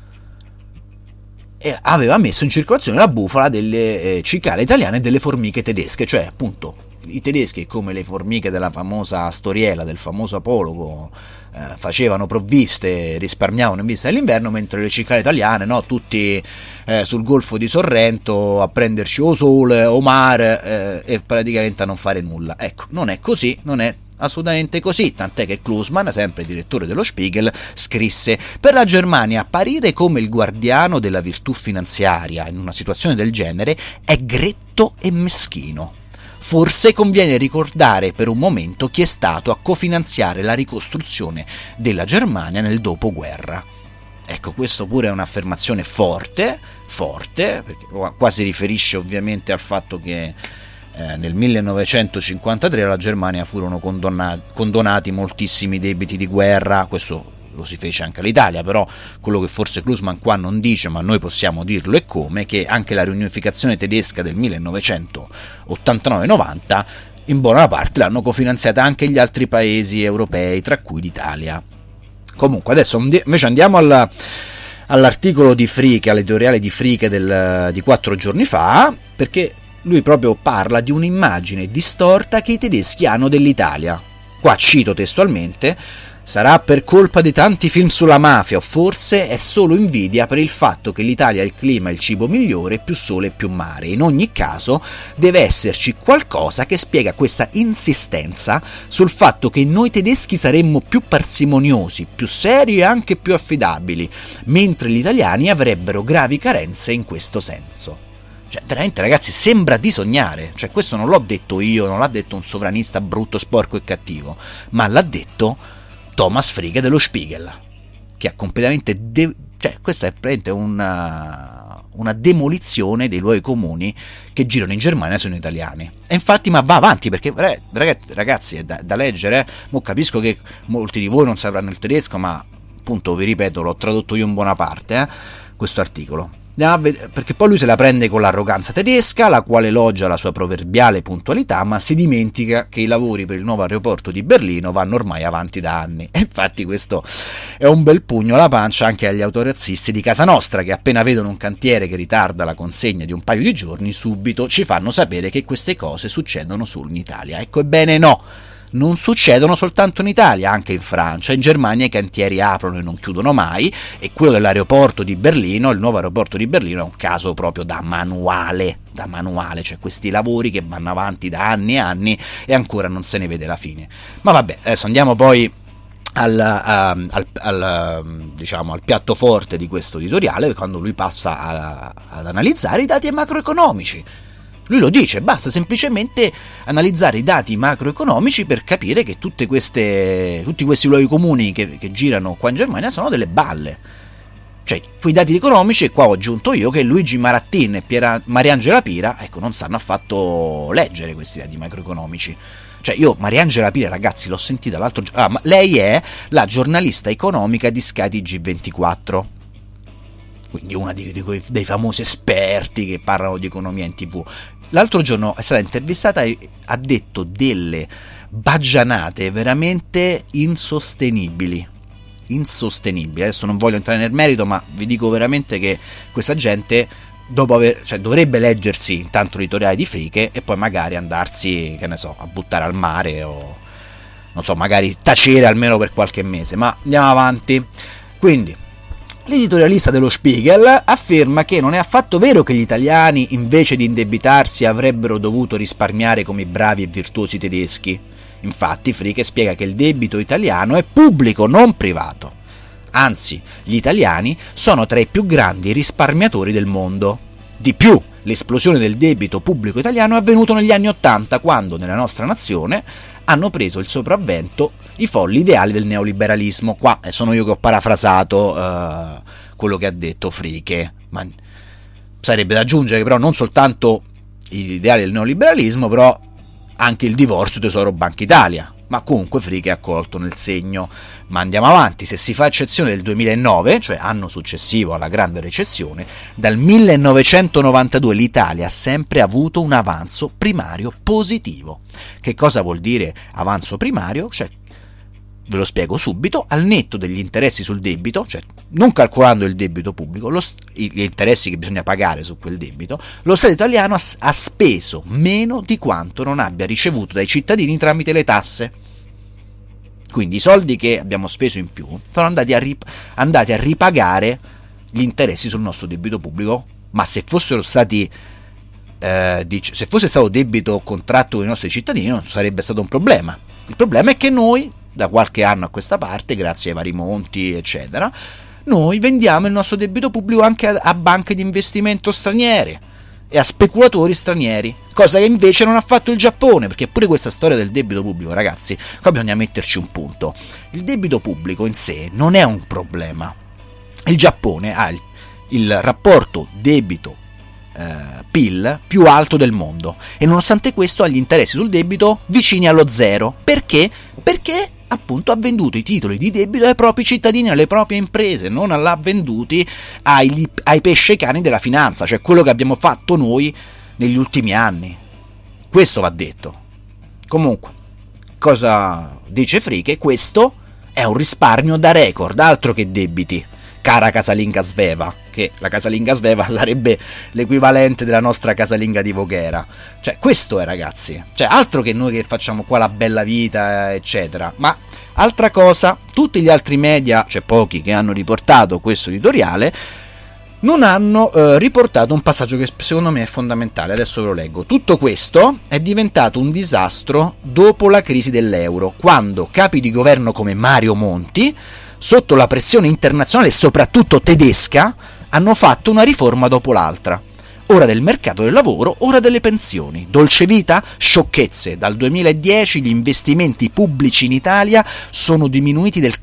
e aveva messo in circolazione la bufala delle cicale italiane e delle formiche tedesche, cioè appunto i tedeschi, come le formiche della famosa storiella, del famoso apologo, facevano provviste, risparmiavano in vista dell'inverno, mentre le cicale italiane, no, tutti sul golfo di Sorrento a prenderci o sole o mare e praticamente a non fare nulla. Ecco, non è così, non è assolutamente così, tant'è che Klusman, sempre direttore dello Spiegel, scrisse: per la Germania apparire come il guardiano della virtù finanziaria in una situazione del genere è gretto e meschino. Forse conviene ricordare per un momento chi è stato a cofinanziare la ricostruzione della Germania nel dopoguerra. Ecco, questo pure è un'affermazione forte, perché qua si riferisce ovviamente al fatto che nel 1953 alla Germania furono condonati moltissimi debiti di guerra. Questo lo si fece anche all'Italia, però quello che forse Klusman qua non dice, ma noi possiamo dirlo, è come che anche la riunificazione tedesca del 1989-90 in buona parte l'hanno cofinanziata anche gli altri paesi europei, tra cui l'Italia. Comunque adesso invece andiamo all'articolo di Fricke, all'editoriale di Fricke di 4 giorni fa, perché lui proprio parla di un'immagine distorta che i tedeschi hanno dell'Italia. Qua cito testualmente: sarà per colpa di tanti film sulla mafia o forse è solo invidia per il fatto che l'Italia ha il clima e il cibo migliore, più sole e più mare. In ogni caso deve esserci qualcosa che spiega questa insistenza sul fatto che noi tedeschi saremmo più parsimoniosi, più seri e anche più affidabili, mentre gli italiani avrebbero gravi carenze in questo senso. Cioè, veramente ragazzi, sembra di sognare. Cioè, questo non l'ho detto io, non l'ha detto un sovranista brutto, sporco e cattivo, ma l'ha detto Thomas Fricke dello Spiegel, che ha completamente questa è praticamente una demolizione dei luoghi comuni che girano in Germania sono italiani. E infatti, ma va avanti, perché ragazzi è da leggere. Mo capisco che molti di voi non sapranno il tedesco, ma appunto vi ripeto, l'ho tradotto io in buona parte questo articolo. Perché poi lui se la prende con l'arroganza tedesca, la quale elogia la sua proverbiale puntualità, ma si dimentica che i lavori per il nuovo aeroporto di Berlino vanno ormai avanti da anni. E infatti questo è un bel pugno alla pancia anche agli autorazzisti di casa nostra, che appena vedono un cantiere che ritarda la consegna di un paio di giorni, subito ci fanno sapere che queste cose succedono solo in Italia. Ecco, ebbene no, non succedono soltanto in Italia, anche in Francia, in Germania i cantieri aprono e non chiudono mai, e quello dell'aeroporto di Berlino, il nuovo aeroporto di Berlino, è un caso proprio da manuale, cioè questi lavori che vanno avanti da anni e anni e ancora non se ne vede la fine. Ma vabbè, adesso andiamo poi diciamo al piatto forte di questo editoriale, quando lui passa ad analizzare i dati macroeconomici. Lui lo dice, basta semplicemente analizzare i dati macroeconomici per capire che tutti questi luoghi comuni che girano qua in Germania sono delle balle. Cioè, quei dati economici, e qua ho aggiunto io che Luigi Marattin e Mariangela Pira, ecco, non sanno affatto leggere questi dati macroeconomici. Cioè, io Mariangela Pira, ragazzi, l'ho sentita l'altro giorno. Ma lei è la giornalista economica di Sky TG24. Quindi una dei famosi esperti che parlano di economia in TV. L'altro giorno è stata intervistata e ha detto delle baggianate veramente insostenibili. Adesso non voglio entrare nel merito, ma vi dico veramente che questa gente dovrebbe leggersi intanto l'editoriale di Fricke e poi magari andarsi, che ne so, a buttare al mare o non so, magari tacere almeno per qualche mese. Ma andiamo avanti. Quindi l'editorialista dello Spiegel afferma che non è affatto vero che gli italiani, invece di indebitarsi, avrebbero dovuto risparmiare come i bravi e virtuosi tedeschi. Infatti Fricke spiega che il debito italiano è pubblico, non privato. Anzi, gli italiani sono tra i più grandi risparmiatori del mondo. Di più, l'esplosione del debito pubblico italiano è avvenuta negli anni '80, quando nella nostra nazione hanno preso il sopravvento i folli ideali del neoliberalismo. Qua sono io che ho parafrasato quello che ha detto Fricke, ma sarebbe da aggiungere che però non soltanto gli ideali del neoliberalismo, però anche il divorzio Tesoro Banca Italia. Ma comunque Fricke ha colto nel segno. Ma andiamo avanti, se si fa eccezione del 2009, cioè anno successivo alla grande recessione, dal 1992 l'Italia ha sempre avuto un avanzo primario positivo. Che cosa vuol dire avanzo primario? Cioè, ve lo spiego subito, al netto degli interessi sul debito, cioè non calcolando il debito pubblico, gli interessi che bisogna pagare su quel debito, lo Stato italiano ha speso meno di quanto non abbia ricevuto dai cittadini tramite le tasse. Quindi i soldi che abbiamo speso in più sono andati a ripagare gli interessi sul nostro debito pubblico, ma se fossero stati se fosse stato debito contratto con i nostri cittadini non sarebbe stato un problema. Il problema è che noi, da qualche anno a questa parte, grazie ai vari Monti eccetera, noi vendiamo il nostro debito pubblico anche a banche di investimento straniere e a speculatori stranieri, cosa che invece non ha fatto il Giappone, perché pure questa storia del debito pubblico, ragazzi, qua bisogna metterci un punto. Il debito pubblico in sé non è un problema. Il Giappone ha il rapporto debito PIL più alto del mondo e nonostante questo ha gli interessi sul debito vicini allo zero. Perché? Perché appunto ha venduto i titoli di debito ai propri cittadini, alle proprie imprese, non l'ha venduti ai pescecani della finanza, cioè quello che abbiamo fatto noi negli ultimi anni. Questo va detto. Comunque, cosa dice Fricke? Questo è un risparmio da record, altro che debiti, cara casalinga sveva, che la casalinga sveva sarebbe l'equivalente della nostra casalinga di Voghera. Cioè, questo è, ragazzi. Cioè, altro che noi che facciamo qua la bella vita, eccetera. Ma altra cosa, tutti gli altri media, cioè pochi che hanno riportato questo editoriale, non hanno riportato un passaggio che secondo me è fondamentale. Adesso ve lo leggo. Tutto questo è diventato un disastro dopo la crisi dell'euro, quando capi di governo come Mario Monti, sotto la pressione internazionale e soprattutto tedesca, hanno fatto una riforma dopo l'altra. Ora del mercato del lavoro, ora delle pensioni. Dolce vita? Sciocchezze. Dal 2010 gli investimenti pubblici in Italia sono diminuiti del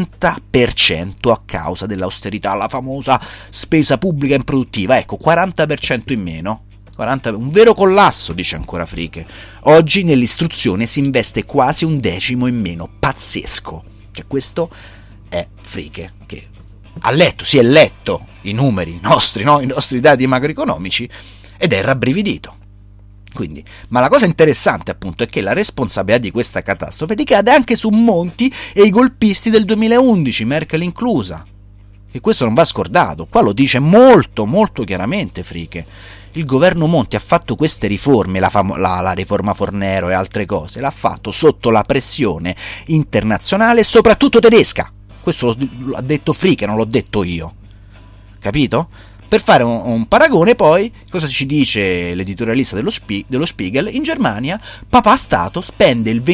40% a causa dell'austerità, la famosa spesa pubblica improduttiva. Ecco, 40% in meno. Un vero collasso, dice ancora Fricke. Oggi nell'istruzione si investe quasi un decimo in meno. Pazzesco. Cioè, questo è Fricke, che si è letto i numeri nostri, no? I nostri dati macroeconomici, ed è rabbrividito. Quindi, ma la cosa interessante appunto è che la responsabilità di questa catastrofe ricade anche su Monti e i golpisti del 2011, Merkel inclusa. E questo non va scordato, qua lo dice molto molto chiaramente Fricke. Il governo Monti ha fatto queste riforme, la riforma Fornero e altre cose, l'ha fatto sotto la pressione internazionale, soprattutto tedesca. Questo l'ha detto Fricke, non l'ho detto io. Capito? Per fare un paragone, poi, cosa ci dice l'editorialista dello Spiegel? In Germania papà Stato spende il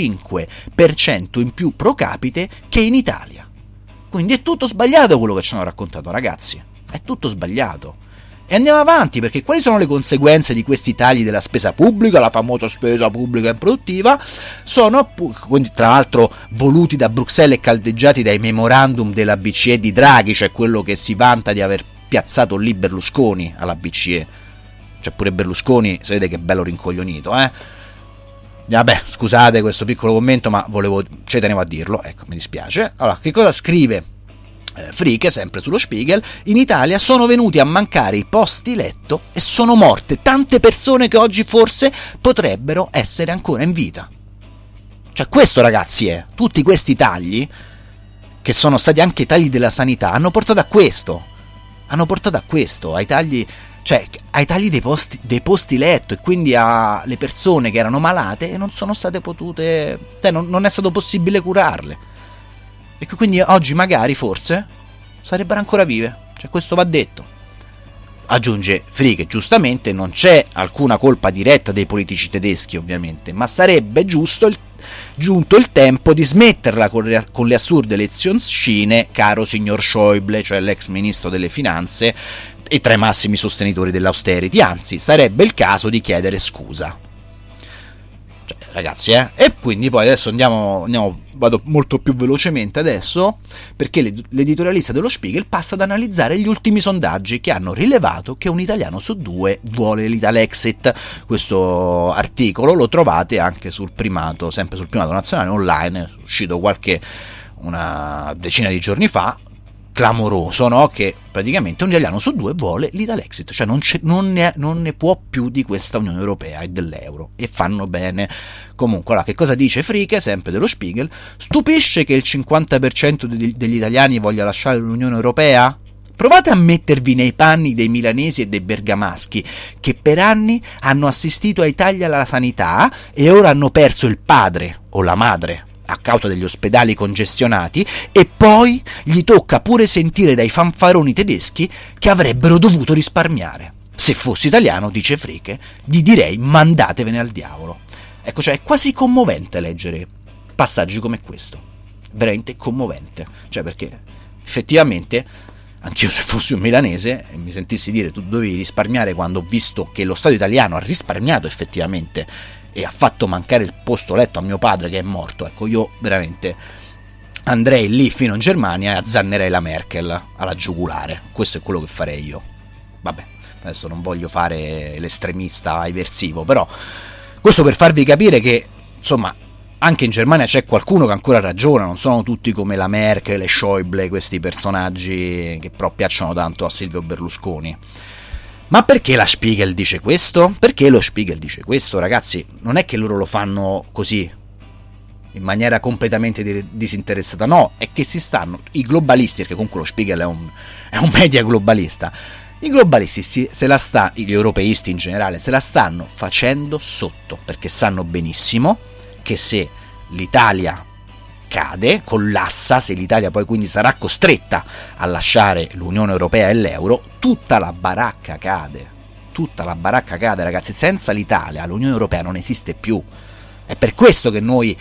25% in più pro capite che in Italia. Quindi è tutto sbagliato quello che ci hanno raccontato, ragazzi. È tutto sbagliato. E andiamo avanti, perché quali sono le conseguenze di questi tagli della spesa pubblica, la famosa spesa pubblica improduttiva? Sono, tra l'altro, voluti da Bruxelles e caldeggiati dai memorandum della BCE di Draghi, cioè quello che si vanta di aver piazzato lì Berlusconi alla BCE. Cioè pure Berlusconi, si vede che è bello rincoglionito, Vabbè, scusate questo piccolo commento, ma ci tenevo a dirlo, ecco, mi dispiace. Allora, che cosa scrive Fricke, sempre sullo Spiegel? In Italia sono venuti a mancare i posti letto e sono morte tante persone che oggi forse potrebbero essere ancora in vita. Cioè questo, ragazzi, tutti questi tagli, che sono stati anche tagli della sanità, hanno portato a questo, ai tagli, dei posti letto, e quindi alle persone che erano malate e non sono state potute, non è stato possibile curarle. E quindi oggi magari forse sarebbero ancora vive, cioè questo va detto. Aggiunge Fricke, giustamente non c'è alcuna colpa diretta dei politici tedeschi, ovviamente, ma sarebbe giunto il tempo di smetterla con le assurde lezioncine, caro signor Schäuble, cioè l'ex ministro delle finanze e tra i massimi sostenitori dell'austerity, anzi sarebbe il caso di chiedere scusa. Ragazzi, e quindi poi adesso vado molto più velocemente adesso, perché l'editorialista dello Spiegel passa ad analizzare gli ultimi sondaggi che hanno rilevato che un italiano su 2 vuole l'Italexit. Questo articolo lo trovate anche sempre sul Primato Nazionale Online, è uscito una decina di giorni fa, clamoroso, no? Che praticamente un italiano su 2 vuole l'Italexit, cioè non ne può più di questa Unione Europea e dell'euro, e fanno bene. Comunque, allora, che cosa dice Fricke, sempre dello Spiegel? Stupisce che il 50% degli italiani voglia lasciare l'Unione Europea? Provate a mettervi nei panni dei milanesi e dei bergamaschi che per anni hanno assistito ai tagli alla sanità e ora hanno perso il padre o la madre a causa degli ospedali congestionati, e poi gli tocca pure sentire dai fanfaroni tedeschi che avrebbero dovuto risparmiare. Se fossi italiano, dice Fricke, gli direi mandatevene al diavolo. Ecco, cioè è quasi commovente leggere passaggi come questo, veramente commovente, cioè perché effettivamente anch'io, se fossi un milanese e mi sentissi dire tu dovevi risparmiare, quando ho visto che lo Stato italiano ha risparmiato effettivamente e ha fatto mancare il posto letto a mio padre che è morto, ecco, io veramente andrei lì fino in Germania e azzannerei la Merkel alla giugulare. Questo è quello che farei io. Vabbè, adesso non voglio fare l'estremista eversivo, però questo per farvi capire che, insomma, anche in Germania c'è qualcuno che ancora ragiona, non sono tutti come la Merkel e Schäuble, questi personaggi che però piacciono tanto a Silvio Berlusconi. Ma perché la Spiegel dice questo? Perché lo Spiegel dice questo, ragazzi? Non è che loro lo fanno così, in maniera completamente disinteressata, no, è che i globalisti, perché comunque lo Spiegel è un media globalista, i globalisti gli europeisti in generale, se la stanno facendo sotto, perché sanno benissimo che se l'Italia cade, collassa, se l'Italia poi quindi sarà costretta a lasciare l'Unione Europea e l'euro, tutta la baracca cade, ragazzi. Senza l'Italia l'Unione Europea non esiste più. È per questo che noi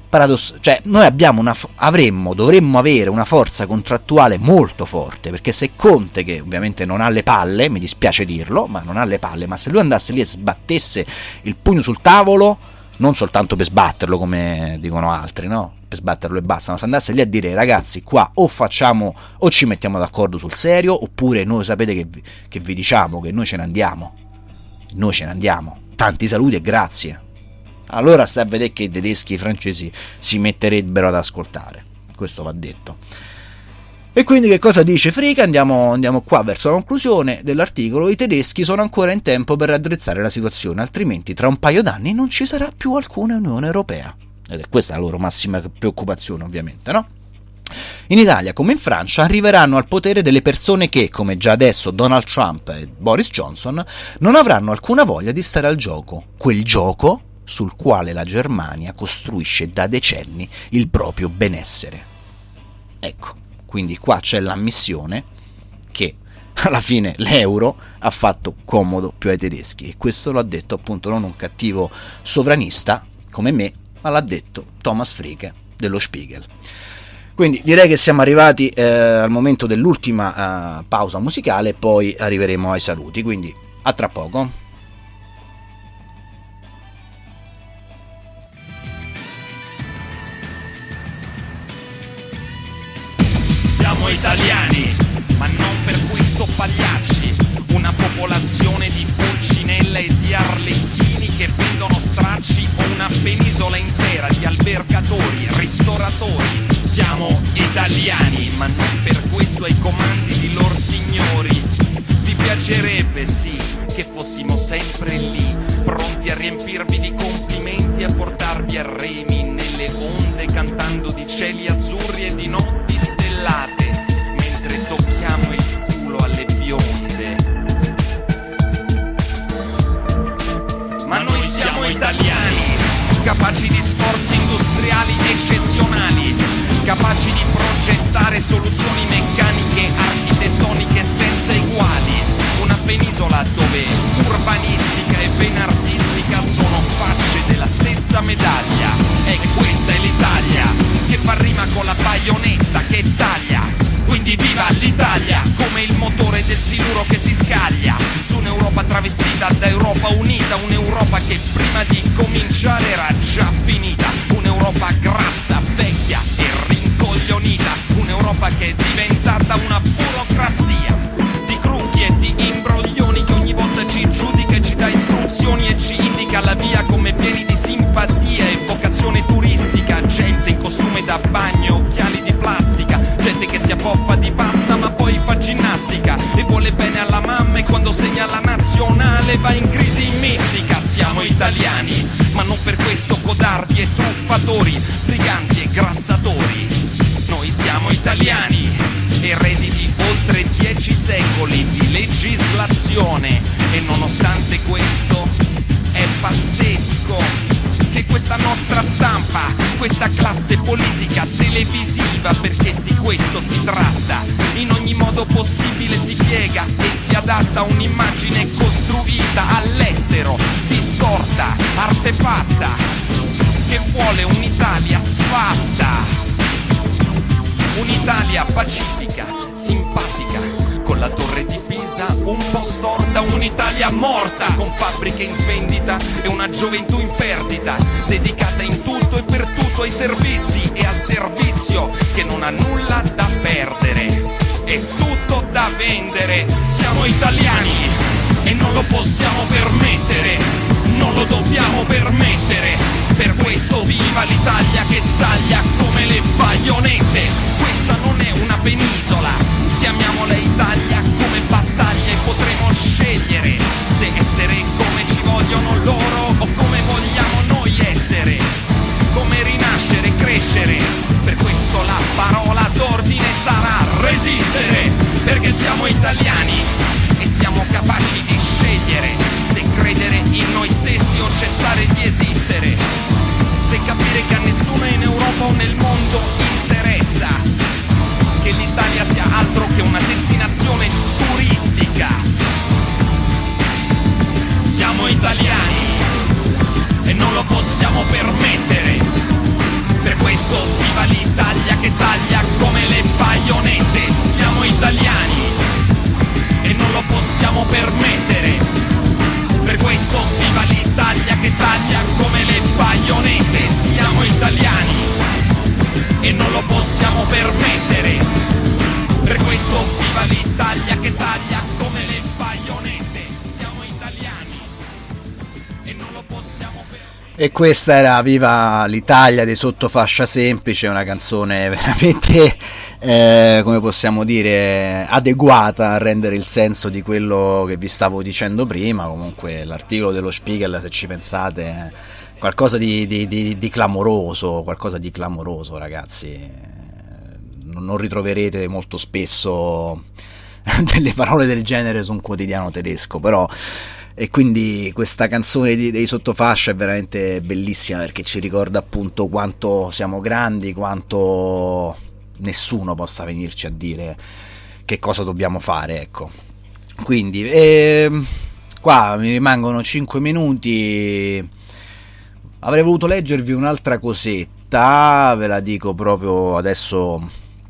dovremmo avere una forza contrattuale molto forte, perché se Conte, che ovviamente non ha le palle, mi dispiace dirlo, ma non ha le palle, ma se lui andasse lì e sbattesse il pugno sul tavolo, non soltanto per sbatterlo come dicono altri, no? Per sbatterlo e basta, ma se andasse lì a dire ragazzi qua o ci mettiamo d'accordo sul serio, oppure noi sapete che vi diciamo che noi ce ne andiamo, tanti saluti e grazie. Allora stai a vedere che i tedeschi e i francesi si metterebbero ad ascoltare, questo va detto. E quindi che cosa dice Fricke? Andiamo qua verso la conclusione dell'articolo. I tedeschi sono ancora in tempo per raddrizzare la situazione, altrimenti tra un paio d'anni non ci sarà più alcuna Unione Europea. Ed è questa la loro massima preoccupazione, ovviamente, no? In Italia, come in Francia, arriveranno al potere delle persone che, come già adesso Donald Trump e Boris Johnson, non avranno alcuna voglia di stare al gioco, quel gioco sul quale la Germania costruisce da decenni il proprio benessere. Ecco, quindi qua c'è l'ammissione che alla fine l'euro ha fatto comodo più ai tedeschi, e questo lo ha detto appunto non un cattivo sovranista come me, ma l'ha detto Thomas Fricke dello Spiegel. Quindi direi che siamo arrivati al momento dell'ultima pausa musicale, poi arriveremo ai saluti, quindi a tra poco. Siamo italiani, ma non per questo pagliacci, una popolazione di pulcinella e di arlecchini che vendono stracci, o una penisola intera di albergatori, ristoratori. Siamo italiani, ma non per questo ai comandi di lor signori. Vi piacerebbe, sì, che fossimo sempre lì, pronti a riempirvi di complimenti e a portarvi a remi nelle onde, cantando di cieli azzurri e di notti stellate, mentre tocchiamo il culo alle bionde. Ma noi siamo italiani, capaci di sforzi industriali eccezionali, capaci di progettare soluzioni meccaniche, architettoniche senza eguali. Una penisola dove urbanistica e vena artistica sono facce della stessa medaglia. E questa è l'Italia, che fa rima con la baionetta che taglia. Quindi viva l'Italia, come il motore del siluro che si scaglia su un'Europa travestita da Europa unita, un'Europa che prima di cominciare era già finita, un'Europa grassa, vecchia e rincoglionita, un'Europa che è diventata una burocrazia di crocchi e di imbroglioni, che ogni volta ci giudica e ci dà istruzioni e ci indica la via come pieni di simpatia e vocazione turistica, gente in costume da bagno e occhiali di plastica, gente che si abboffa di pasta ma poi fa ginnastica e vuole bene alla mamma, e quando segna la nazionale va in crisi mistica. Siamo italiani, ma non per questo codardi e truffatori, briganti e grassatori. Noi siamo italiani, eredi di oltre 10 secoli di legislazione, e nonostante questo è pazzesco che questa nostra stampa, questa classe politica televisiva, perché di questo si tratta, in ogni modo possibile si piega e si adatta a un'immagine costruita all'estero, distorta, artefatta, che vuole un'Italia sfatta, un'Italia pacifica, simpatica, con la torre di Pisa un po' storta, un'Italia morta, con fabbriche in svendita e una gioventù in perdita, dedicata in tutto e per tutto ai servizi e al servizio, che non ha nulla da perdere e tutto da vendere. Siamo italiani e non lo possiamo permettere, non lo dobbiamo permettere. Per questo viva l'Italia che taglia come le baionette. Questa non è una penisola, chiamiamola Italia come battaglia, e potremo scegliere se essere come ci vogliono loro o come vogliamo noi essere, come rinascere, crescere. Per questo la parola d'ordine sarà resistere, perché siamo italiani e siamo capaci di scegliere se credere in noi stessi o cessare di esistere, se capire che a nessuno in Europa o nel mondo interessa che l'Italia sia altro che una destinazione turistica. Siamo italiani e non lo possiamo permettere, per questo viva l'Italia che taglia come le baionette. Siamo italiani e non lo possiamo permettere, per questo viva l'Italia che taglia come le baionette. Siamo italiani e non lo possiamo permettere, per questo viva l'Italia che taglia come le baionette. Siamo italiani e non lo possiamo permettere. E questa era Viva l'Italia dei Sottofascia Semplice, una canzone veramente, come possiamo dire, adeguata a rendere il senso di quello che vi stavo dicendo prima. Comunque l'articolo dello Spiegel, se ci pensate, è qualcosa di clamoroso, ragazzi. non ritroverete molto spesso delle parole del genere su un quotidiano tedesco, però. E quindi questa canzone dei Sottofascia è veramente bellissima, perché ci ricorda appunto quanto siamo grandi, quanto nessuno possa venirci a dire che cosa dobbiamo fare, ecco. Quindi qua mi rimangono 5 minuti. Avrei voluto leggervi un'altra cosetta, ve la dico proprio adesso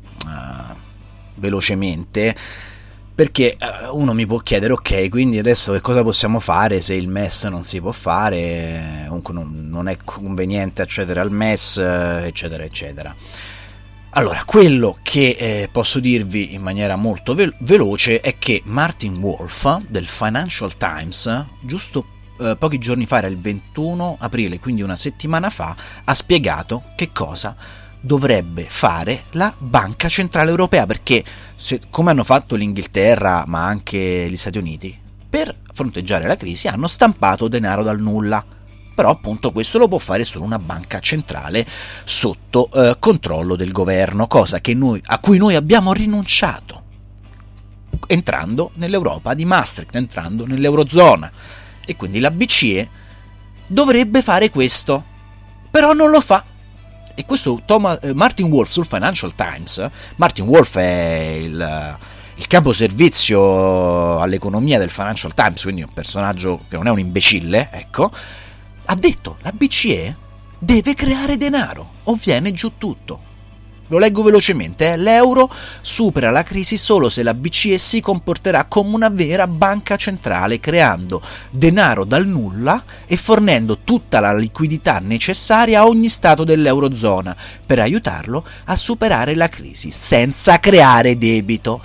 velocemente, perché uno mi può chiedere: ok, quindi adesso che cosa possiamo fare se il MES non si può fare, comunque non è conveniente accedere al MES, eccetera eccetera. Allora, quello che posso dirvi in maniera molto veloce è che Martin Wolf del Financial Times, giusto pochi giorni fa, era il 21 aprile, quindi una settimana fa, ha spiegato che cosa dovrebbe fare la Banca Centrale Europea, perché come hanno fatto l'Inghilterra ma anche gli Stati Uniti, per fronteggiare la crisi hanno stampato denaro dal nulla, però appunto questo lo può fare solo una banca centrale sotto controllo del governo, cosa a cui noi abbiamo rinunciato entrando nell'Europa di Maastricht, entrando nell'Eurozona, e quindi la BCE dovrebbe fare questo, però non lo fa. E questo Martin Wolf sul Financial Times, Martin Wolf è il capo servizio all'economia del Financial Times, quindi un personaggio che non è un imbecille, ecco, ha detto: la BCE deve creare denaro o viene giù tutto. Lo leggo velocemente, l'euro supera la crisi solo se la BCE si comporterà come una vera banca centrale, creando denaro dal nulla e fornendo tutta la liquidità necessaria a ogni stato dell'eurozona per aiutarlo a superare la crisi senza creare debito,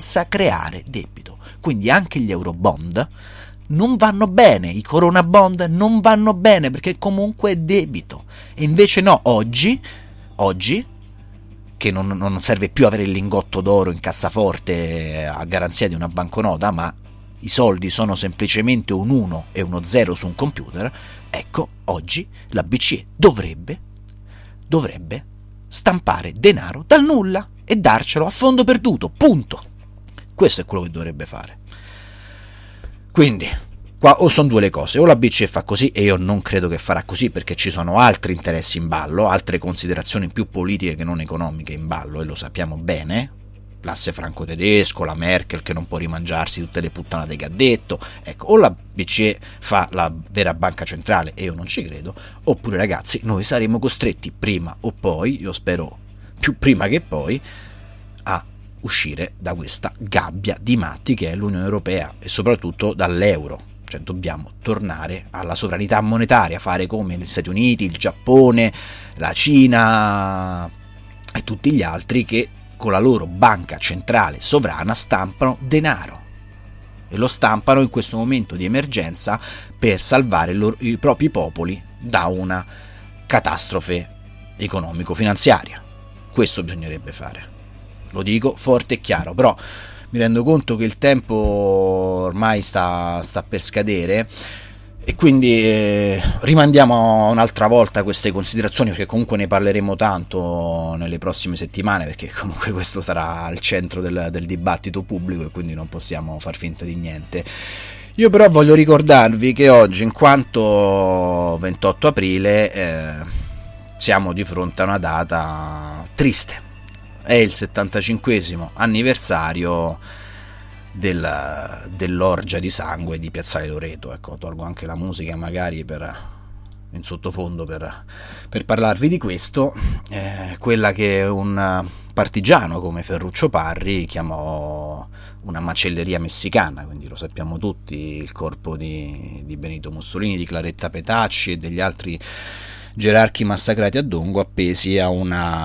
Quindi anche gli eurobond non vanno bene, i corona bond non vanno bene perché comunque è debito. E invece no, oggi che non serve più avere il lingotto d'oro in cassaforte a garanzia di una banconota, ma i soldi sono semplicemente un 1 e uno 0 su un computer, ecco, oggi la BCE dovrebbe stampare denaro dal nulla e darcelo a fondo perduto, punto. Questo è quello che dovrebbe fare. Quindi qua o sono due le cose: o la BCE fa così, e io non credo che farà così, perché ci sono altri interessi in ballo, altre considerazioni più politiche che non economiche in ballo, e lo sappiamo bene, l'asse franco-tedesco, la Merkel che non può rimangiarsi tutte le puttanate che ha detto, ecco, o la BCE fa la vera banca centrale, e io non ci credo, oppure ragazzi noi saremo costretti prima o poi, io spero più prima che poi, a uscire da questa gabbia di matti che è l'Unione Europea, e soprattutto dall'euro. Cioè dobbiamo tornare alla sovranità monetaria, fare come gli Stati Uniti, il Giappone, la Cina e tutti gli altri che con la loro banca centrale sovrana stampano denaro, e lo stampano in questo momento di emergenza per salvare i propri popoli da una catastrofe economico-finanziaria. Questo bisognerebbe fare, lo dico forte e chiaro, però mi rendo conto che il tempo ormai sta per scadere, e quindi rimandiamo un'altra volta queste considerazioni, perché comunque ne parleremo tanto nelle prossime settimane, perché comunque questo sarà al centro del dibattito pubblico, e quindi non possiamo far finta di niente. Io però voglio ricordarvi che oggi, in quanto 28 aprile, siamo di fronte a una data triste. È il 75esimo anniversario dell'orgia di sangue di Piazzale Loreto. Ecco, tolgo anche la musica magari in sottofondo per parlarvi di questo, quella che un partigiano come Ferruccio Parri chiamò una macelleria messicana, quindi lo sappiamo tutti, il corpo di Benito Mussolini, di Claretta Petacci e degli altri gerarchi massacrati a Dongo, appesi a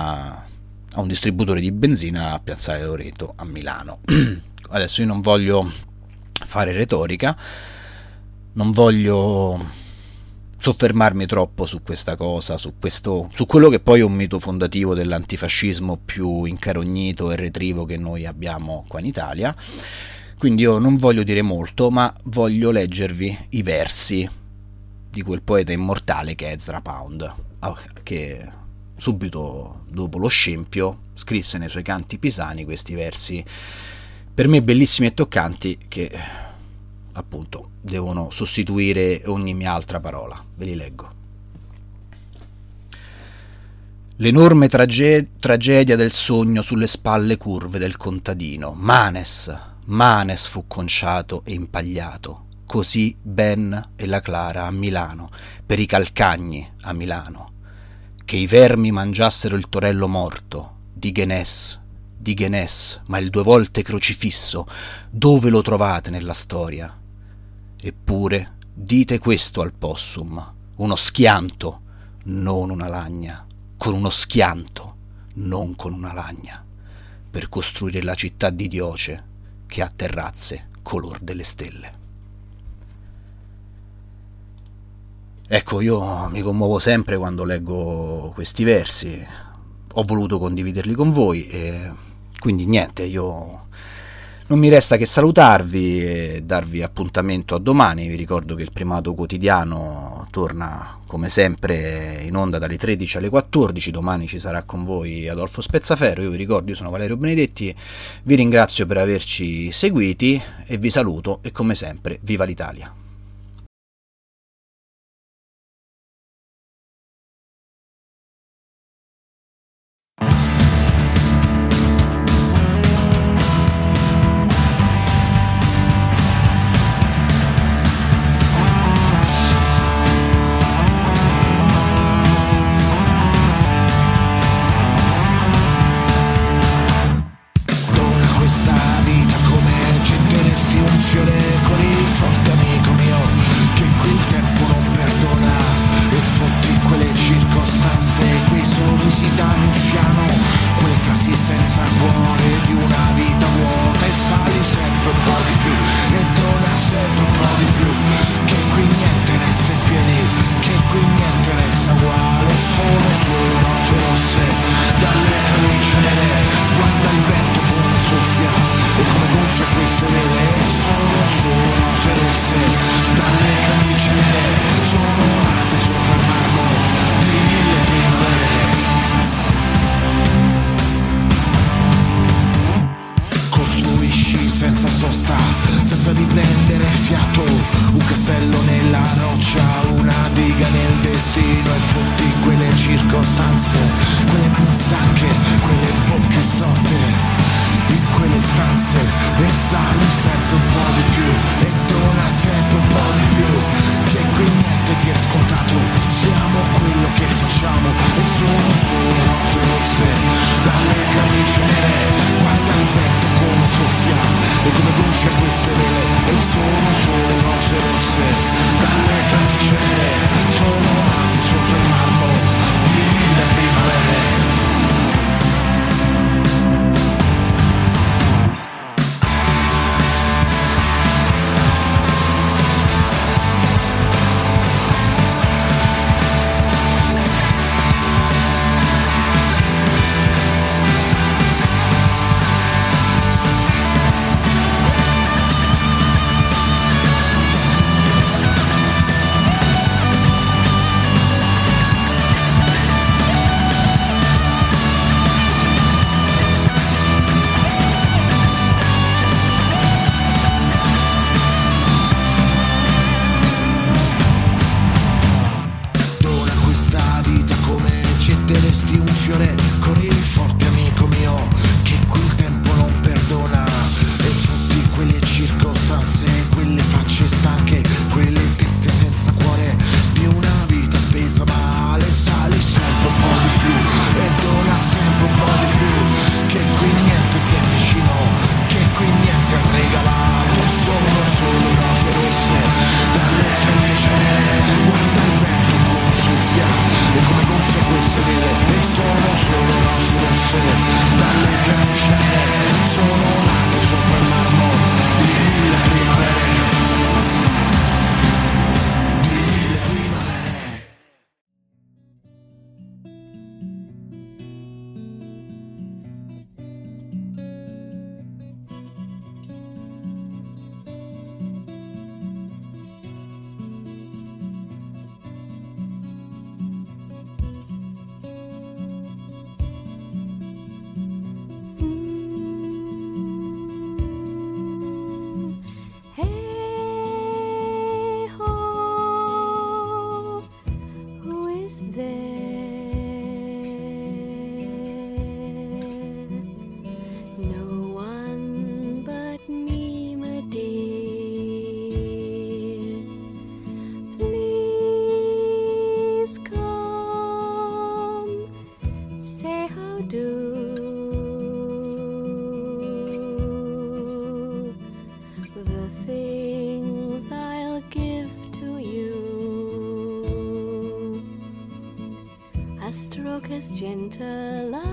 un distributore di benzina a Piazzale Loreto a Milano. Adesso io non voglio fare retorica, non voglio soffermarmi troppo su questa cosa, su quello che poi è un mito fondativo dell'antifascismo più incarognito e retrivo che noi abbiamo qua in Italia, quindi io non voglio dire molto, ma voglio leggervi i versi di quel poeta immortale che è Ezra Pound, che subito dopo lo scempio, scrisse nei suoi canti pisani questi versi, per me bellissimi e toccanti, che appunto devono sostituire ogni mia altra parola. Ve li leggo. L'enorme tragedia del sogno sulle spalle curve del contadino. Manes fu conciato e impagliato, così Ben e la Clara a Milano, per i calcagni a Milano, che i vermi mangiassero il torello morto, di Genès, ma il 2 volte crocifisso, dove lo trovate nella storia? Eppure dite questo al possum, uno schianto, non una lagna, con uno schianto, non con una lagna, per costruire la città di Dioce che ha terrazze color delle stelle. Ecco, io mi commuovo sempre quando leggo questi versi, ho voluto condividerli con voi e quindi niente, io non mi resta che salutarvi e darvi appuntamento a domani. Vi ricordo che il Primato Quotidiano torna come sempre in onda dalle 13 alle 14, domani ci sarà con voi Adolfo Spezzafero. Io vi ricordo, io sono Valerio Benedetti, vi ringrazio per averci seguiti e vi saluto e come sempre viva l'Italia! gentle